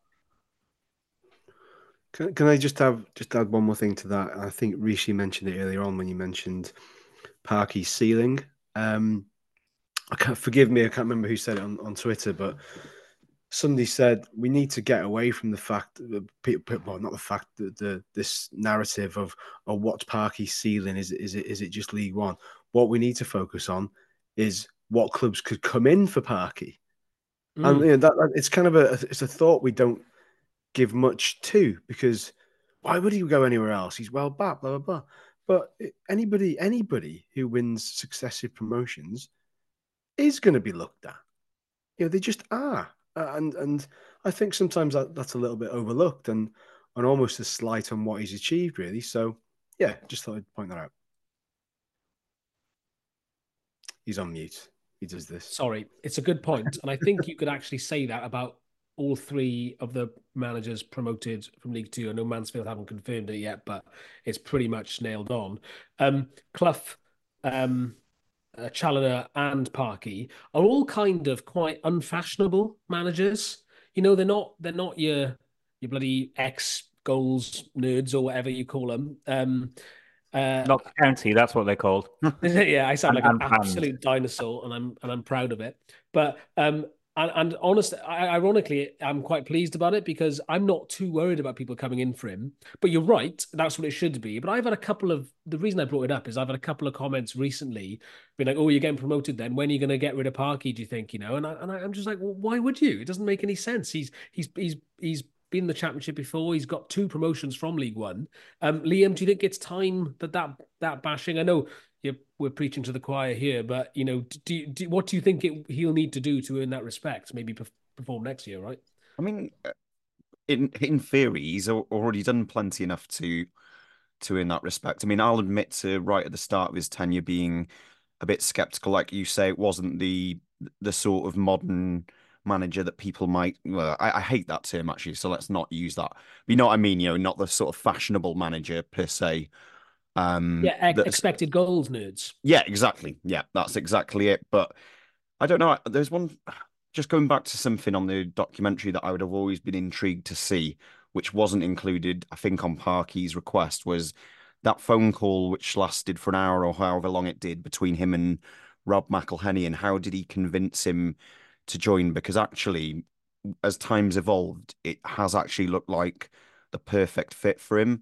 B: Can, can I just have just add one more thing to that? I think Rishi mentioned it earlier on when you mentioned Parky's ceiling. Um, I can't forgive me, I can't remember who said it on, on Twitter, but somebody said we need to get away from the fact that people, well, not the fact that the this narrative of oh, what's Parky's ceiling? Is it is it is it just League One? What we need to focus on is what clubs could come in for Parky, mm. and you know, that, that it's kind of a it's a thought we don't give much to because why would he go anywhere else? He's well back, blah blah blah. But anybody anybody who wins successive promotions is going to be looked at. You know, they just are. Uh, and and I think sometimes that, that's a little bit overlooked and, and almost a slight on what he's achieved, really. So, yeah, just thought I'd point that out. He's on mute. He does this.
A: Sorry, it's a good point. And I think you could actually say that about all three of the managers promoted from League Two. I know Mansfield haven't confirmed it yet, but it's pretty much nailed on. Um, Clough, um, uh, Challoner, and Parky are all kind of quite unfashionable managers. You know, they're not they're not your your bloody ex goals nerds or whatever you call them. Um, uh,
C: Not County, that's what they're called.
A: yeah, I sound
C: And-
A: like an
C: and fans.
A: absolute dinosaur, and I'm and I'm proud of it. But um, and, and honestly, ironically, I'm quite pleased about it because I'm not too worried about people coming in for him. But you're right, that's what it should be. But I've had a couple of the reason I brought it up is I've had a couple of comments recently, being like, "Oh, you're getting promoted. Then when are you going to get rid of Parky? Do you think? You know?" And I, and I'm just like, well, why would you? It doesn't make any sense. He's he's he's he's been in the Championship before. He's got two promotions from League One. Um, Liam, do you think it's time that that that bashing? I know you're, we're preaching to the choir here, but you know, do, do what do you think it, he'll need to do to earn that respect? Maybe perform next year, right?
D: I mean, in in theory, he's already done plenty enough to to earn that respect. I mean, I'll admit to right at the start of his tenure being a bit skeptical, like you say, it wasn't the the sort of modern manager that people might. Well, I, I hate that term actually, so let's not use that. But you know what I mean? You know, not the sort of fashionable manager per se. Um,
A: yeah, ex-
D: that's-
A: expected goals nerds.
D: Yeah, exactly. Yeah, that's exactly it. But I don't know. There's one. Just going back to something on the documentary that I would have always been intrigued to see, which wasn't included, I think, on Parky's request, was that phone call which lasted for an hour or however long it did between him and Rob McElhenney, and how did he convince him to join? Because actually, as times evolved, it has actually looked like the perfect fit for him.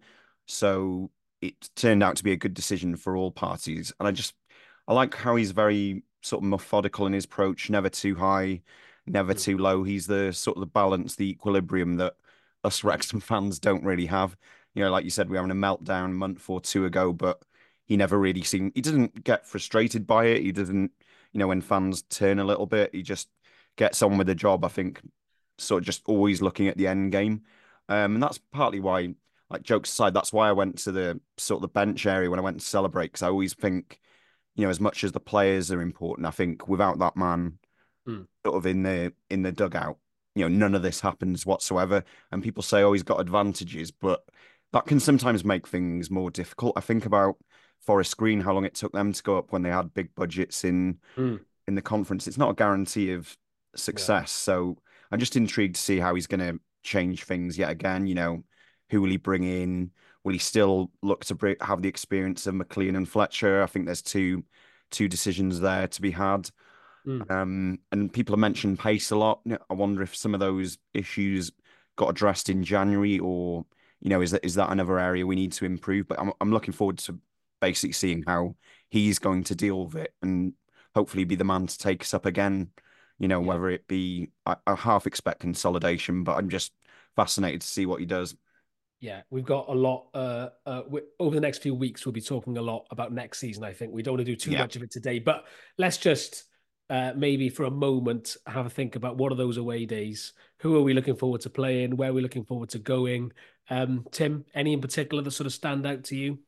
D: So it turned out to be a good decision for all parties. And I just, I like how he's very sort of methodical in his approach, never too high, never
A: Mm.
D: too low. He's the sort of the balance, the equilibrium that us Wrexham fans don't really have. You know, like you said, we were having a meltdown a month or two ago, but he never really seemed, he didn't get frustrated by it. He doesn't, you know, when fans turn a little bit, he just gets on with the job, I think, sort of just always looking at the end game. Um, and that's partly why, like jokes aside, that's why I went to the sort of the bench area when I went to celebrate, because I always think, you know, as much as the players are important, I think without that man
A: Mm.
D: sort of in the in the dugout, you know, none of this happens whatsoever. And people say, oh, he's got advantages, but that can sometimes make things more difficult. I think about Forest Green, how long it took them to go up when they had big budgets in
A: Mm.
D: in the conference. It's not a guarantee of success. Yeah. So I'm just intrigued to see how he's going to change things yet again. You know, who will he bring in? Will he still look to bring, have the experience of McLean and Fletcher? I think there's two two decisions there to be had.
A: Mm.
D: Um, and people have mentioned pace a lot. I wonder if some of those issues got addressed in January, or you know, is that is that another area we need to improve? But I'm I'm looking forward to basically seeing how he's going to deal with it, and hopefully be the man to take us up again. You know, yeah. Whether it be, I, I half expect consolidation, but I'm just fascinated to see what he does.
A: Yeah, we've got a lot. Uh, uh, over the next few weeks, we'll be talking a lot about next season. I think we don't want to do too yeah. much of it today, but let's just uh, maybe for a moment have a think about what are those away days? Who are we looking forward to playing? Where are we looking forward to going? Um, Tim, any in particular that sort of stand out to you?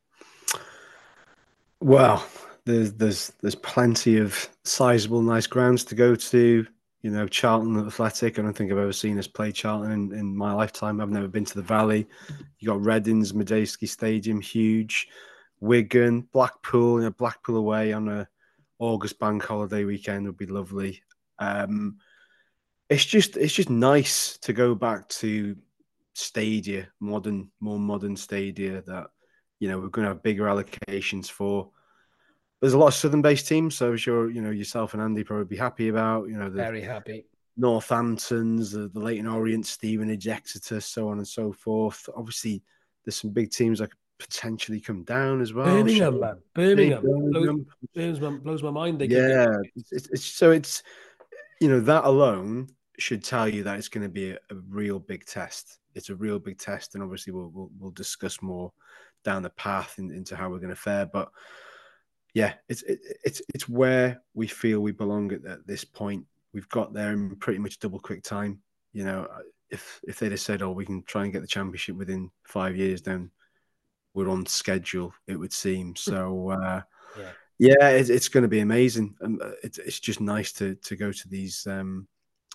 B: Well, there's there's there's plenty of sizable, nice grounds to go to. You know, Charlton Athletic. I don't think I've ever seen us play Charlton in, in my lifetime. I've never been to the Valley. You got Reading's Medeski Stadium, huge. Wigan, Blackpool. You know, Blackpool away on a August bank holiday weekend would be lovely. Um, it's just it's just nice to go back to stadia, modern, more modern stadia that you know we're going to have bigger allocations for. There's a lot of Southern-based teams, so I'm sure you know yourself and Andy probably be happy about. You know, the
A: very happy.
B: Northamptons, the, the Leyton Orient, Stevenage, Exeter, so on and so forth. Obviously, there's some big teams that could potentially come down as well.
A: Birmingham, man. Birmingham.
B: Birmingham.
A: Blows, blows, blows my mind. They
B: yeah, it's, it's, it's, so it's you know that alone should tell you that it's going to be a, a real big test. It's a real big test, and obviously we'll we'll, we'll discuss more down the path in, into how we're going to fare, but. Yeah, it's it, it's it's where we feel we belong at, at this point. We've got there in pretty much double quick time. You know, if if they'd have said, "Oh, we can try and get the championship within five years," then we're on schedule. It would seem so. Uh,
A: yeah,
B: yeah, it, it's going to be amazing. Um, it's it's just nice to to go to these um,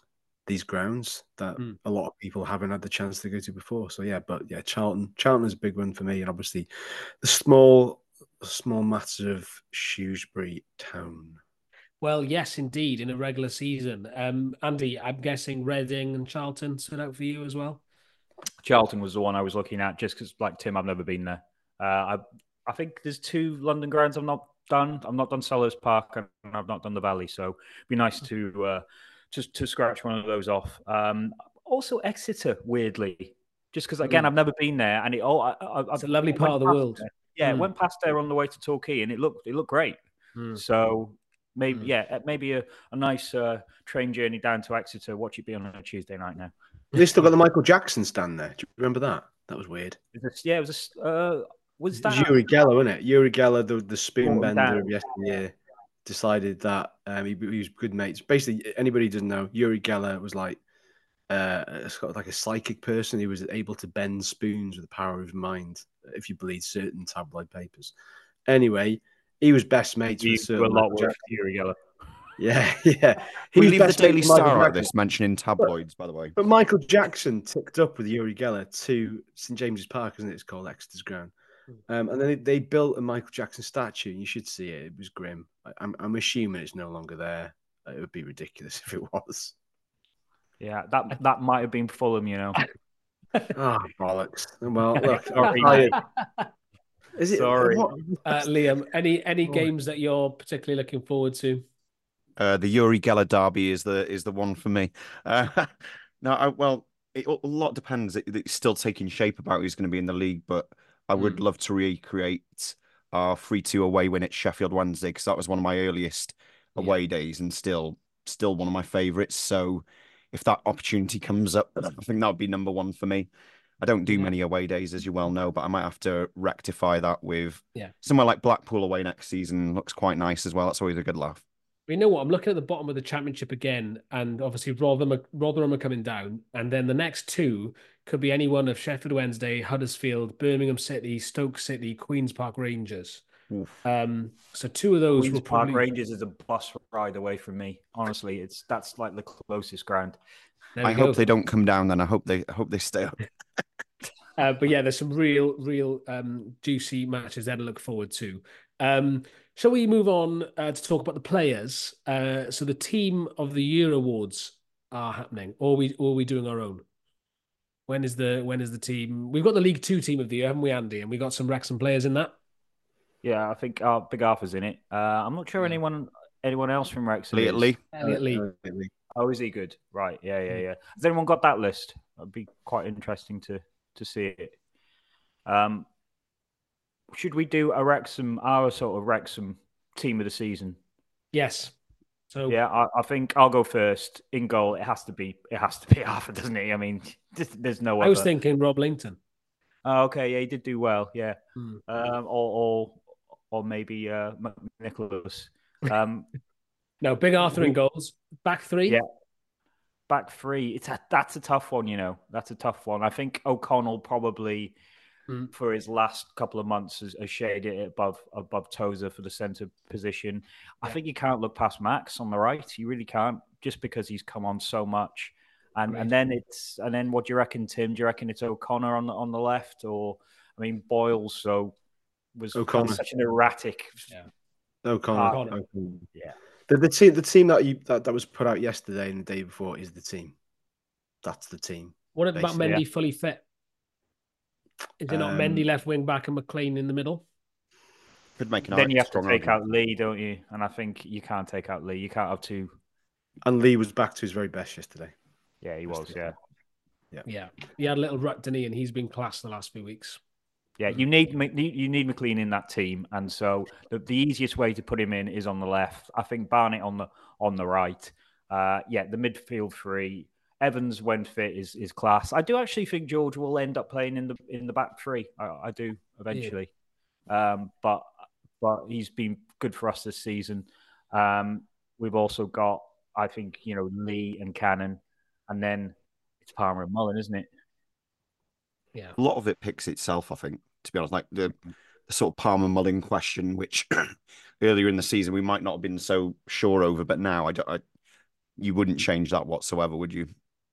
B: these grounds that
A: Mm.
B: a lot of people haven't had the chance to go to before. So yeah, but yeah, Charlton, Charlton is a big one for me, and obviously the small, small matter of Shrewsbury Town.
A: Well, yes, indeed, in a regular season. Um, Andy, I'm guessing Reading and Charlton stood out for you as well.
C: Charlton was the one I was looking at, just because, like Tim, I've never been there. Uh, I I think there's two London grounds I've not done. I've not done Sellers Park, and I've not done the Valley. So it'd be nice to uh, just to scratch one of those off. Um, also, Exeter, weirdly, just because again
A: Mm.
C: I've never been there, and it all I, I,
A: It's a lovely
C: I
A: part
C: went
A: of the
C: past
A: world.
C: there. Yeah,
A: Mm.
C: went past there on the way to Torquay, and it looked it looked great.
A: Mm.
C: So maybe
A: Mm.
C: yeah, maybe a, a nice uh, train journey down to Exeter. Watch it be on a Tuesday night now.
B: They still got the Michael Jackson stand there. Do you remember that? That was weird.
C: It was, yeah, it was. A, uh, was
B: It
C: that
B: was Uri Geller, wasn't it? Uri Geller, the, the spoon
C: Brought him
B: bender
C: down.
B: of yesteryear, decided that um, he, he was good mates. Basically, anybody who doesn't know, Uri Geller was like uh, a, sort of like a psychic person who was able to bend spoons with the power of his mind, if you believe certain tabloid papers. Anyway, he was best mates
C: We
B: with
C: do
B: certain
C: a lot
B: Michael
C: with
B: Jackson.
C: Uri Geller.
B: Yeah, yeah. He
D: We
B: was
D: leave the
B: best
D: Daily
B: mates with Michael
D: Star out of
B: Jackson.
D: this, mentioning tabloids, by the way.
B: But Michael Jackson ticked up with Uri Geller to Saint James's Park, isn't it? It's called Exeter's Ground. Um, and then they, they built a Michael Jackson statue, and you should see it. It was grim. I, I'm, I'm assuming it's no longer there. It would be ridiculous if it was.
C: Yeah, that that might have been Fulham, you know.
B: Oh, bollocks. Well, look.
C: Sorry,
B: I-
C: mate.
B: is it,
C: Sorry.
B: what-
A: Uh, Liam, any any
B: Oh.
A: games that you're particularly looking forward to?
D: Uh, the Uri Geller derby is the is the one for me. Uh, no, I, well, it, a lot depends. It, it's still taking shape about who's going to be in the league, but I would
A: Mm.
D: love to recreate our three two away win at Sheffield Wednesday, because that was one of my earliest
A: Yeah.
D: away days and still still one of my favourites. So if that opportunity comes up, I think that would be number one for me. I don't do
A: Yeah.
D: many away days, as you well know, but I might have to rectify that with
A: Yeah.
D: somewhere like Blackpool away next season. Looks quite nice as well. That's always a good laugh.
A: You know what? I'm looking at the bottom of the championship again, and obviously Rotherham are, Rotherham are coming down, and then the next two could be any one of Sheffield Wednesday, Huddersfield, Birmingham City, Stoke City, Queens Park Rangers.
D: Oof.
A: Um, so two of those
C: Queens
A: will
C: Park
A: probably.
C: Rangers is a bus ride away from me. Honestly, it's that's like the closest ground.
A: There
D: I
A: we
D: hope
A: go.
D: they don't come down. Then I hope they I hope they stay up.
A: Uh, but yeah, there's some real, real um, juicy matches there to look forward to. Um, shall we move on uh, to talk about the players? Uh, so the Team of the Year awards are happening, or are we, or are we doing our own? When is the when is the team? We've got the League Two Team of the Year, haven't we, Andy? And we got some Wrexham players in that.
C: Yeah, I think uh, Big Arthur's in it. Uh, I'm not sure
A: Yeah.
C: anyone anyone else from Wrexham
D: Elliot
C: is.
D: Lee.
A: Elliot Lee.
B: Uh,
C: Oh, is he good? Right. Yeah, yeah, yeah. Has anyone got that list? That'd be quite interesting to to see it. Um, should we do a Wrexham, our sort of Wrexham team of the season?
A: Yes. So
C: Yeah, I, I think I'll go first. In goal, it has to be it has to be Arthur, doesn't it? I mean, there's, there's no
A: I
C: other.
A: was thinking Rob Linton.
C: Oh, okay, yeah, he did do well. Yeah,
A: Hmm.
C: um, or or or maybe uh, Nicholas. Um,
A: No, Big Arthur in goals. Back three.
C: Yeah. back three. It's a, that's a tough one, you know. That's a tough one. I think O'Connell probably,
A: Mm.
C: for his last couple of months, has, has shaded it above above Tozer for the centre position. I
A: Yeah.
C: think you can't look past Max on the right. You really can't, just because he's come on so much. And
A: Great.
C: and then it's and then what do you reckon, Tim? Do you reckon it's O'Connor on the on the left, or I mean Boyle? So was
B: O'Connor.
C: such an erratic.
A: Yeah.
B: O'Connor.
A: O'Connor.
B: O'Connor.
C: Yeah.
B: The, the team, the team that you that, that was put out yesterday and the day before is the team. That's the team.
A: What about
B: Basically,
A: Mendy fully fit? Is it not
B: Um,
A: Mendy left wing back and McLean in the middle?
D: Could make an
C: Then you have to
D: strong
C: take
D: argument.
C: out Lee, don't you? And I think you can't take out Lee. You can't have two.
B: And Lee was back to his very best yesterday.
C: Yeah, he was. Yeah.
A: Yeah. He had a little rut, didn't he? And he's been class the last few weeks.
C: Yeah, you need Mc- you need McLean in that team, and so the, the easiest way to put him in is on the left. I think Barnett on the on the right. Uh, yeah, the midfield three. Evans, when fit, is is class. I do actually think George will end up playing in the in the back three. I, I do eventually, um, but but he's been good for us this season. Um, we've also got, I think, you know, Lee and Cannon, and then it's Palmer and Mullen, isn't it?
A: Yeah.
D: A lot of it picks itself, I think, to be honest. Like the, the sort of Palmer Mulling question, which earlier in the season we might not have been so sure over, but now I don't. I, you wouldn't change that whatsoever, would you?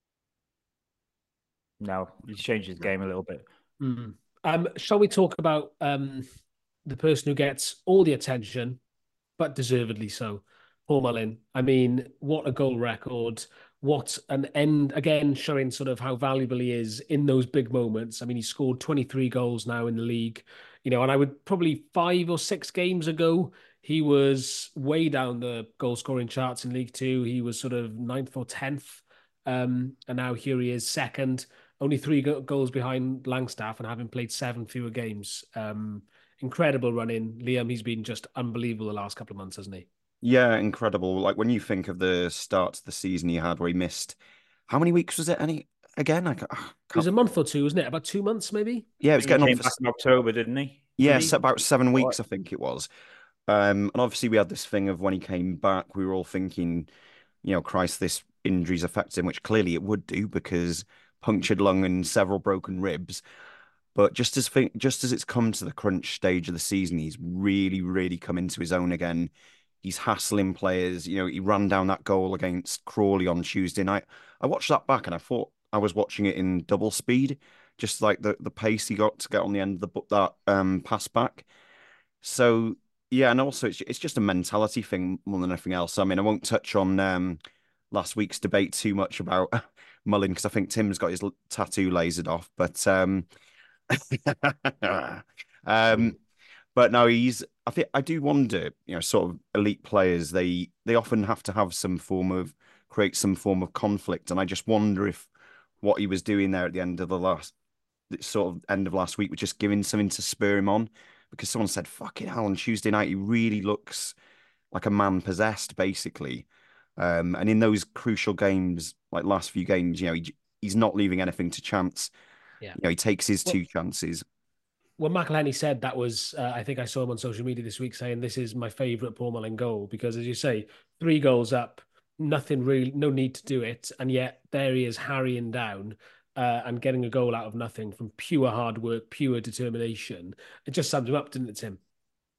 C: No, he's changed his game a little bit.
A: Mm. Um, shall we talk about um, the person who gets all the attention, but deservedly so, Paul Mullin? I mean, what a goal record. What an end, again, showing sort of how valuable he is in those big moments. I mean, he scored twenty-three goals now in the league, you know, and I would probably five or six games ago, he was way down the goal scoring charts in League Two. He was sort of ninth or tenth. Um, and now here he is second, only three go- goals behind Langstaff and having played seven fewer games. Um, incredible run in. Liam, he's been just unbelievable the last couple of months, hasn't he?
D: Yeah, incredible. Like when you think of the start to the season he had where he missed, how many weeks was it? Any again? I can't, I
A: It was
D: can't
A: a month or two, wasn't it? About two months, maybe?
D: yeah, it
C: I
D: was
C: think he
D: getting on
C: came
D: for
C: back in October, didn't he?
D: yeah,
C: Did he?
D: so about seven
C: What?
D: weeks, I think it was. Um, and obviously we had this thing of when he came back, we were all thinking, you know, Christ, this injury's affected him, which clearly it would do because punctured lung and several broken ribs. But just as think, just as it's come to the crunch stage of the season, he's really, really come into his own again. He's hassling players. You know, he ran down that goal against Crawley on Tuesday night. I watched that back and I thought I was watching it in double speed, just like the, the pace he got to get on the end of the that um, pass back. So yeah, and also it's it's just a mentality thing more than anything else. I mean, I won't touch on um, last week's debate too much about Mullin because I think Tim's got his l- tattoo lasered off, but um, um, but no, he's. I think I do wonder, you know, sort of elite players. They they often have to have some form of create some form of conflict, and I just wonder if what he was doing there at the end of the last sort of end of last week was just giving something to spur him on. Because someone said, "Fucking hell!" On Tuesday night, he really looks like a man possessed, basically. Um, and in those crucial games, like last few games, you know, he, he's not leaving anything to chance.
A: Yeah.
D: You know, he takes his
A: Well,
D: two chances.
A: when McElhenney said that was, uh, I think I saw him on social media this week saying this is my favourite Paul Mullin goal because, as you say, three goals up, nothing really, no need to do it, and yet there he is harrying down uh, and getting a goal out of nothing from pure hard work, pure determination. It just summed him up, didn't it, Tim?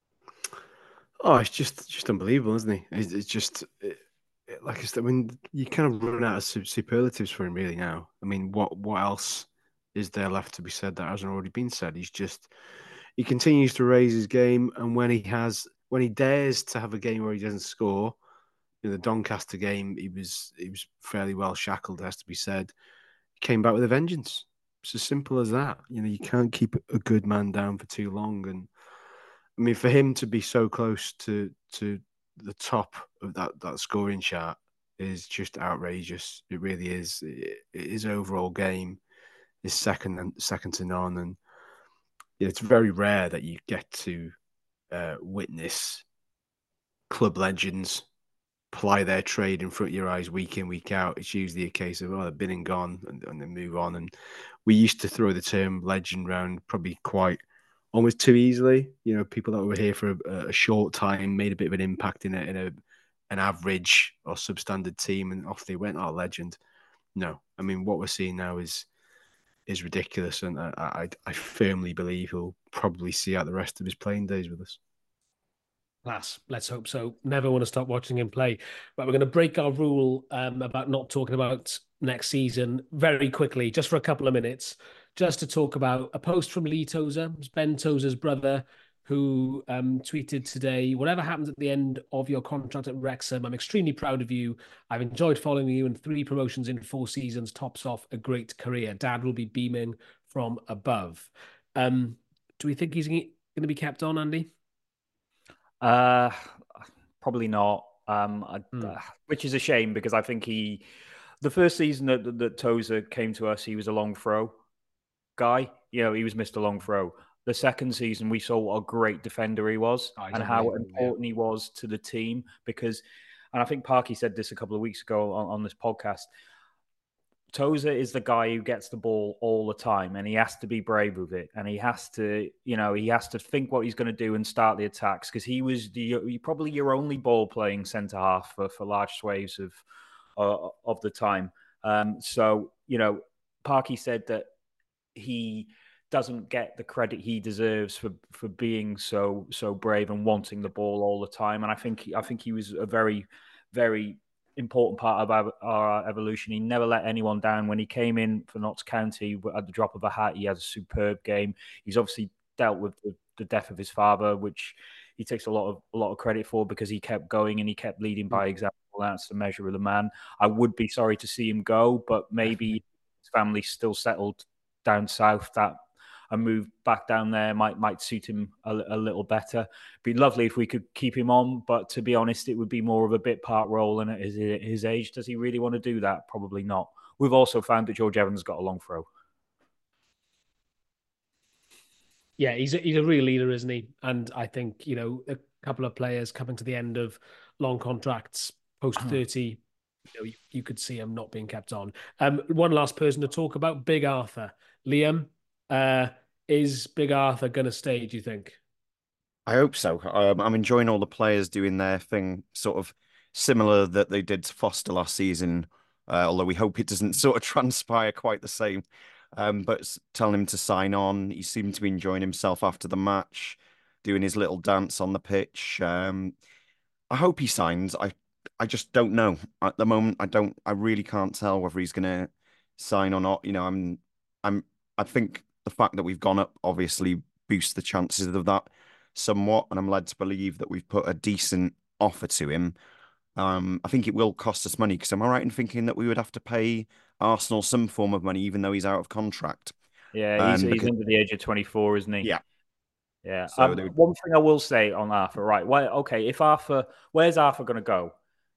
B: Oh, it's just just unbelievable, isn't he? It's, it's just it, it- like I said. I mean, you kind of run out of su- superlatives for him really now. I mean, what what else is there left to be said that hasn't already been said? He's just he continues to raise his game, and when he has when he dares to have a game where he doesn't score, in the Doncaster game, he was he was fairly well shackled, has to be said. He came back with a vengeance. It's as simple as that. You know, you can't keep a good man down for too long, and I mean, for him to be so close to to the top of that that scoring chart is just outrageous. It really is. It, his overall game is second and second to none, and yeah, it's very rare that you get to uh, witness club legends ply their trade in front of your eyes week in, week out. It's usually a case of, oh, they've been and gone and, and they move on. And we used to throw the term legend around probably quite almost too easily. You know, people that were here for a, a short time made a bit of an impact in a, in a an average or substandard team and off they went, oh, legend. No, I mean, what we're seeing now is is ridiculous. And I, I, I firmly believe he'll probably see out the rest of his playing days with us.
A: Class. Let's hope so. Never want to stop watching him play. But we're going to break our rule um, about not talking about next season very quickly, just for a couple of minutes, just to talk about a post from Lee Tozer, Ben Tozer's brother, who um, tweeted today, whatever happens at the end of your contract at Wrexham, I'm extremely proud of you. I've enjoyed following you in three promotions in four seasons, tops off a great career. Dad will be beaming from above. Um, do we think he's going to be kept on, Andy?
C: Uh, probably not. Um, I,
A: Hmm.
C: uh, which is a shame because I think he, the first season that, that, that Tozer came to us, he was a long throw guy. You know, he was Mister Long Throw. The second season, we saw what a great defender he was
A: Oh, he's
C: and how
A: unbelievable, yeah.
C: important he was to the team. Because, and I think Parky said this a couple of weeks ago on, on this podcast. Tozer is the guy who gets the ball all the time, and he has to be brave with it, and he has to, you know, he has to think what he's going to do and start the attacks because he was the probably your only ball playing centre half for, for large swathes of uh, of the time. Um, so you know, Parky said that he doesn't get the credit he deserves for for being so so brave and wanting the ball all the time, and I think I think he was a very very important part of our, our evolution. He never let anyone down. When he came in for Notts County at the drop of a hat, he had a superb game. He's obviously dealt with the, the death of his father, which he takes a lot of a lot of credit for, because he kept going and he kept leading by example. That's the measure of the man. I would be sorry to see him go, but maybe his family still settled down south. That a move back down there might might suit him a, a little better. It'd be lovely if we could keep him on, but to be honest, it would be more of a bit part role. And at his, his age, does he really want to do that? Probably not. We've also found that George Evans got a long throw.
A: Yeah, he's a, he's a real leader, isn't he? And I think, you know, a couple of players coming to the end of long contracts, post thirty, you know, you, you could see him not being kept on. Um, one last person to talk about, Big Arthur. Liam, uh, is Big Arthur going to stay, do you think?
D: I hope so. Um, I'm enjoying all the players doing their thing, sort of similar that they did to Foster last season, uh, although we hope it doesn't sort of transpire quite the same. Um, but telling him to sign on, he seemed to be enjoying himself after the match, doing his little dance on the pitch. Um, I hope he signs. I I just don't know at the moment. I don't. I really can't tell whether he's going to sign or not. You know, I'm I'm. I think the fact that we've gone up obviously boosts the chances of that somewhat, and I'm led to believe that we've put a decent offer to him. Um, I think it will cost us money, because am I right in thinking that we would have to pay Arsenal some form of money, even though he's out of contract?
C: Yeah, he's,
D: Um,
C: he's
D: because,
C: under the age of twenty-four, isn't he?
D: yeah.
C: Yeah.
D: So
C: Um,
D: they would-
C: one thing I will say on Arthur, right? Well, okay, if Arthur, where's Arthur going to go?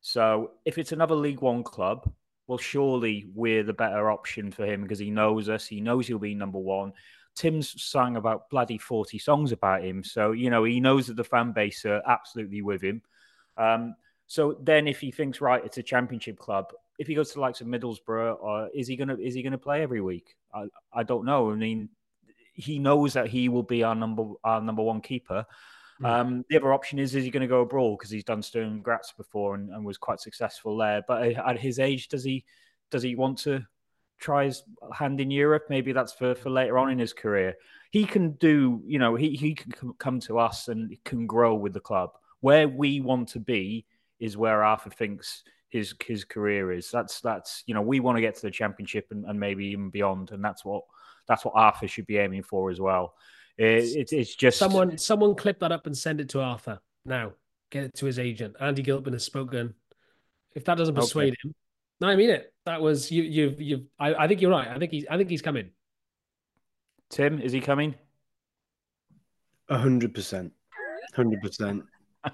C: So if it's another League One club, well, surely we're the better option for him, because he knows us. He knows he'll be number one. Tim's sang about bloody forty songs about him. So, you know, he knows that the fan base are absolutely with him. Um, so then if he thinks, right, it's a championship club, if he goes to the likes of Middlesbrough, or is he gonna is he gonna play every week? I, I don't know. I mean, he knows that he will be our number our number one keeper. Mm. Um, the other option is, is he going to go abroad, because he's done Sturm Graz before and, and was quite successful there. But at his age, does he does he want to try his hand in Europe? Maybe that's for, for later on in his career. He can do, you know, he, he can come to us and can grow with the club. Where we want to be is where Arthur thinks his his career is. That's that's you know, we want to get to the championship and, and maybe even beyond, and that's what that's what Arthur should be aiming for as well. It, it, it's just
A: someone someone clip that up and send it to Arthur now. Get it to his agent. Andy Gilpin has spoken. If that doesn't persuade okay. him, no, I mean it. That was you. You. You. I, I think you're right. I think he's. I think he's coming.
C: Tim, is he coming?
B: A hundred percent. Hundred percent.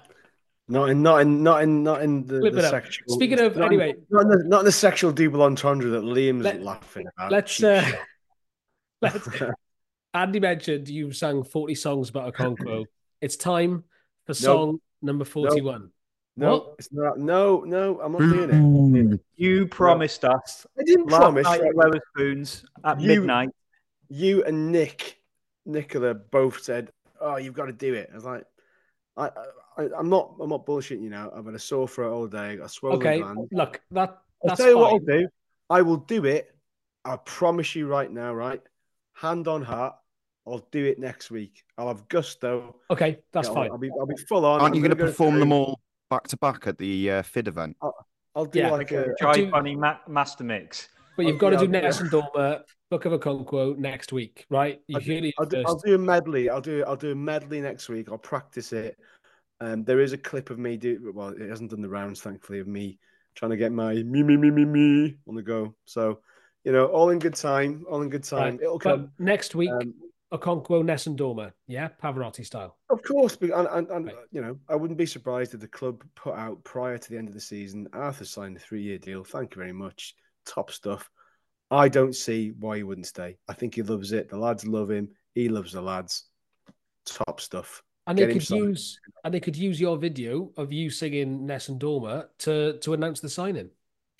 B: Not in, not in, not in, not in the, the sexual.
A: Speaking of,
B: not
A: anyway,
B: in, not, in the, not in the sexual double entendre that Liam's
A: let,
B: laughing about.
A: Let's. Uh, let's. Andy mentioned you sang forty songs about Okonkwo. It's time for song nope. number forty-one.
B: No,
A: what?
B: It's not. No, no, I'm not doing it.
C: You promised no. us.
B: I didn't
C: last
B: promise.
C: Night
B: right?
C: at Wetherspoons at
B: you,
C: midnight.
B: You and Nick, Nicola, both said, "Oh, you've got to do it." I was like, I, I, I'm not, I'm not bullshitting you now. I've had a sore throat all day. I got a swollen
A: okay,
B: gland.
A: look, that.
B: I'll
A: that's
B: tell you
A: fine.
B: what I'll do. I will do it. I promise you right now, right? Hand on heart. I'll do it next week. I'll have gusto.
A: Okay, that's
B: yeah,
A: fine.
B: I'll, I'll be, I'll be full on.
D: Aren't I'm you going to
B: go
D: perform
B: through.
D: them all back to back at the uh, F I D event?
B: I'll, I'll do
A: yeah,
B: like a
C: Dry
A: do,
C: Bunny ma- Master Mix.
A: But you've got to do Nessun Dorma, Book of Okonkwo next week, right? You
B: I'll, do, I'll, do,
A: first.
B: I'll do a medley. I'll do I'll do a medley next week. I'll practice it. Um, there is a clip of me do well. It hasn't done the rounds, thankfully, of me trying to get my me me me me me on the go. So, you know, all in good time. All in good time.
A: Right.
B: It'll
A: but
B: come
A: next week.
B: Um,
A: Okonkwo, Nessun Dorma, yeah, Pavarotti style.
B: Of course, and, and, and
A: right.
B: you know, I wouldn't be surprised if the club put out prior to the end of the season. Arthur signed a three-year deal. Thank you very much. Top stuff. I don't see why he wouldn't stay. I think he loves it. The lads love him. He loves the lads. Top stuff.
A: And
B: Get
A: they
B: him
A: could
B: signed.
A: use and they could use your video of you singing Nessun Dorma to to announce the signing.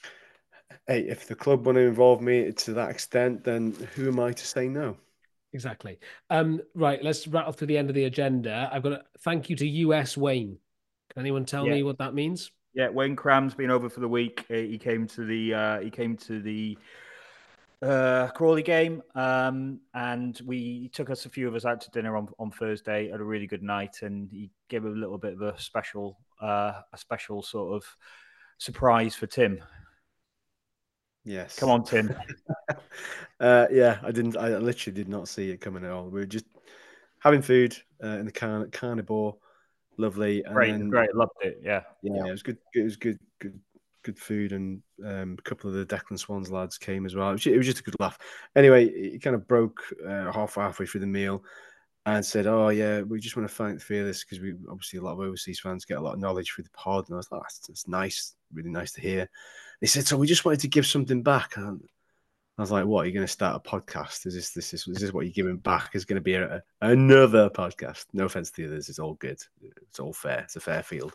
B: Hey, if the club want to involve me to that extent, then who am I to say no?
A: Exactly. Um, right, let's rattle through the end of the agenda. I've got a thank you to U S Wayne. Can anyone tell
C: yeah.
A: me what that means?
C: Yeah, Wayne Cram's been over for the week. He came to the uh, he came to the uh, Crawley game, um, and we took us a few of us out to dinner on, on Thursday. Had a really good night, and he gave a little bit of a special uh, a special sort of surprise for Tim.
B: Yes.
C: Come on, Tim.
B: uh, yeah, I didn't. I literally did not see it coming at all. We were just having food uh, in the car- carnivore, lovely, and
C: Great,
B: then
C: great, loved it. Yeah,
B: yeah, yeah, it was good. It was good, good, good food, and um, a couple of the Declan Swans lads came as well. It was, it was just a good laugh. Anyway, he kind of broke uh, half halfway through the meal and said, "Oh yeah, we just want to thank Fearless because we obviously a lot of overseas fans get a lot of knowledge through the pod." And I was like, oh, that's, that's nice, really nice to hear. He said, "So we just wanted to give something back." And I was like, "What? Are you going to start a podcast? Is this this is, is this what you're giving back? Is going to be a, a, another podcast?" No offense to the others, it's all good. It's all fair. It's a fair field.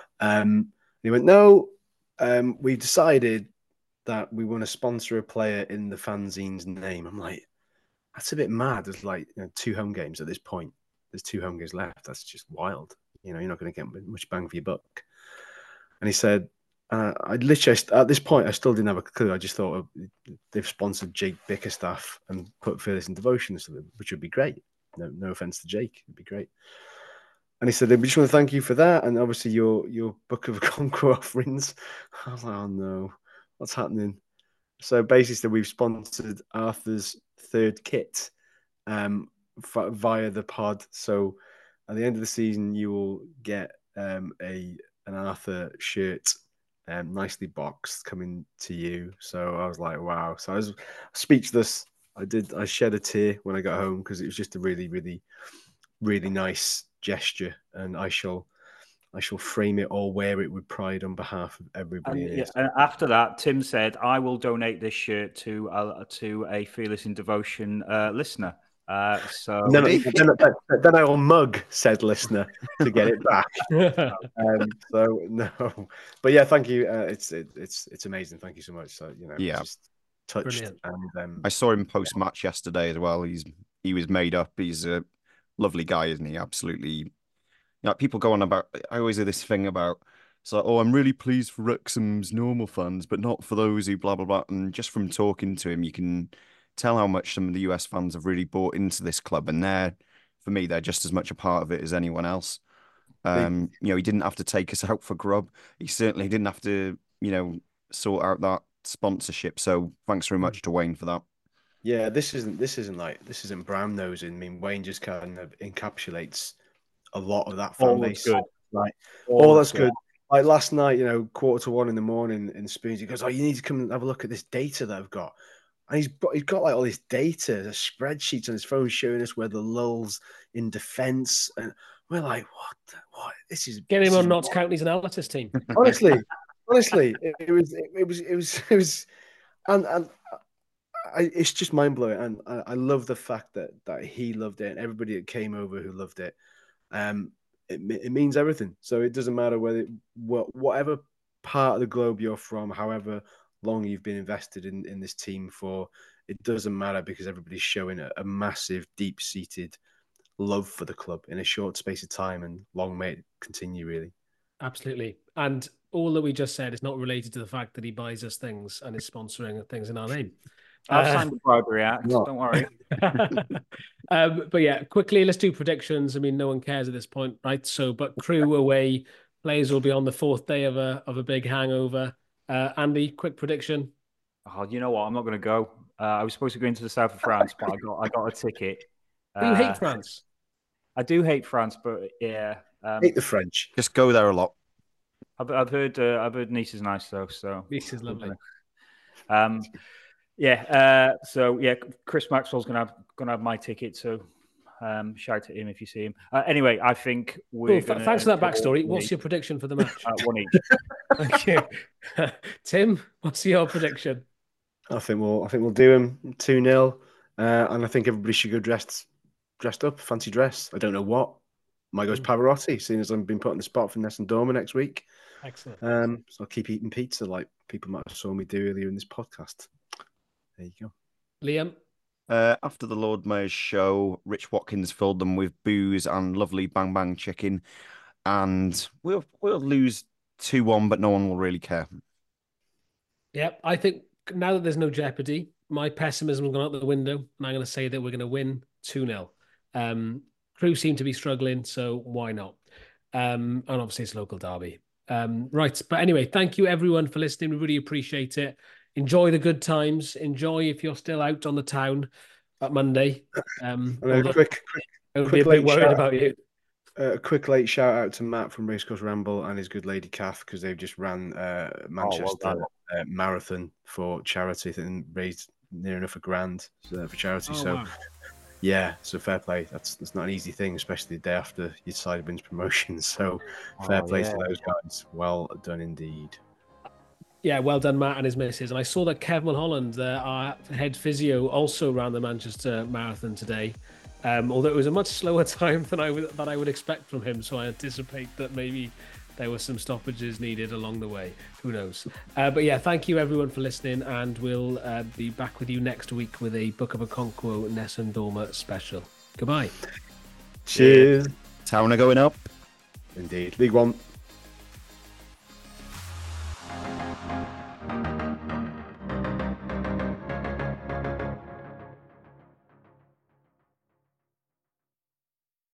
B: Um, he went, "No, um, we decided that we want to sponsor a player in the fanzine's name." I'm like, that's a bit mad. There's like you know, two home games at this point. There's two home games left. That's just wild. You know, you're not going to get much bang for your buck. And he said, uh, I literally, at this point, I still didn't have a clue. I just thought they've sponsored Jake Bickerstaff and put Fearless in Devotion, which would be great. No, no offense to Jake. It'd be great. And he said, we just want to thank you for that. And obviously your, your Book of Conquer offerings. I was like, oh no, what's happening? So basically we've sponsored Arthur's third kit um, via the pod. So at the end of the season, you will get um, a an Arthur shirt, um, nicely boxed, coming to you. So I was like, wow. So I was speechless. I did. I shed a tear when I got home because it was just a really, really, really nice gesture, and I shall. I shall frame it or wear it with pride on behalf of everybody.
C: And, yeah, and after that, Tim said, "I will donate this shirt to uh, to a Fearless in Devotion uh, listener." Uh, so
B: then, then, then I will mug said listener to get it back. um, so no, but yeah, thank you. Uh, it's it, it's it's amazing. Thank you so much. So you know,
D: yeah,
B: just touched. Brilliant. And um,
D: I saw him post match yesterday as well. He's he was made up. He's a lovely guy, isn't he? Absolutely. Like people go on about, I always hear this thing about, it's like, oh, I'm really pleased for Wrexham's normal fans, but not for those who blah, blah, blah. And just from talking to him, you can tell how much some of the U S fans have really bought into this club. And they're, for me, they're just as much a part of it as anyone else. Um, you know, he didn't have to take us out for grub. He certainly didn't have to, you know, sort out that sponsorship. So thanks very much to Wayne for that.
B: Yeah, this isn't, this isn't like, this isn't brown nosing. I mean, Wayne just kind of encapsulates a lot of that fan
C: all
B: base.
C: Good.
B: Right. All, all that's good. good. Like last night, you know, quarter to one in the morning in Spoons, he goes, "Oh, you need to come and have a look at this data that I've got." And he's got, he's got like all this data, the spreadsheets on his phone showing us where the lulls in defence. And we're like, what? The, what? This is
A: get him
B: this
A: on Notts County's analysis team.
B: Honestly, honestly, it, it was, it, it was, it was, it was, and and I, it's just mind blowing. And I, I love the fact that that he loved it, and everybody that came over who loved it. Um, It, it means everything. So it doesn't matter whether whatever part of the globe you're from, however long you've been invested in, in this team for, it doesn't matter because everybody's showing a, a massive, deep-seated love for the club in a short space of time, and long may it continue, really.
A: Absolutely. And all that we just said is not related to the fact that he buys us things and is sponsoring things in our name.
C: I've uh, signed the bribery act, no. Don't worry.
A: um, but yeah, quickly, let's do predictions. I mean, no one cares at this point, right? So, but Crew away, players will be on the fourth day of a of a big hangover. Uh, Andy, quick prediction.
C: Oh, you know what? I'm not going to go. Uh, I was supposed to go into the south of France, but I got I got a ticket.
A: Uh, you hate France?
C: I do hate France, but yeah, um,
B: hate the French.
D: Just go there a lot.
C: I've, I've heard uh, I've heard Nice is nice though. So
A: Nice is lovely.
C: Um. Yeah, uh, so yeah, Chris Maxwell's gonna have gonna have my ticket. So um, shout at him if you see him. Uh, anyway, I think we're.
A: Cool. Thanks for that backstory. What's your prediction for the match?
C: Uh, one each.
A: Thank you, Tim. What's your prediction?
B: I think we'll I think we'll do him two nil, uh, and I think everybody should go dressed dressed up, fancy dress. I don't know what. My goes Pavarotti, seeing as I've been put on the spot for Nessun Dorma next week.
A: Excellent.
B: Um, so I'll keep eating pizza like people might have saw me do earlier in this podcast. There you go.
A: Liam?
D: Uh, after the Lord Mayor's show, Rich Watkins filled them with booze and lovely bang bang chicken. And we'll we'll lose two one, but no one will really care.
A: Yeah, I think now that there's no jeopardy, my pessimism has gone out the window, and I'm going to say that we're going to win two nil. Um, Crew seem to be struggling, so why not? Um, and obviously it's local derby. Um, right. But anyway, thank you everyone for listening. We really appreciate it. Enjoy the good times. Enjoy if you're still out on the town at Monday. Um,
B: And a quick, quick,
A: I would
B: quick
A: be a bit
B: late
A: worried
B: shout,
A: about you.
B: A quick late shout out to Matt from Racecourse Ramble and his good lady Kath, because they've just ran uh, Manchester
C: Oh, well
B: uh, marathon for charity and raised near enough a grand uh, for charity.
A: Oh,
B: so.
A: wow.
B: Yeah, so fair play. That's that's not an easy thing, especially the day after you decided wins promotion. So fair
C: Oh,
B: play
C: yeah.
B: to those guys. Well done indeed.
A: Yeah, well done, Matt and his missus. And I saw that Kev Mulholland, uh, our head physio, also ran the Manchester Marathon today. Um, although it was a much slower time than I would that I would expect from him, so I anticipate that maybe there were some stoppages needed along the way. Who knows? Uh, but yeah, thank you everyone for listening, and we'll uh, be back with you next week with a Book of Okonkwo Nessun Dorma special. Goodbye.
B: Cheers.
D: Town are going up.
B: Indeed. League One.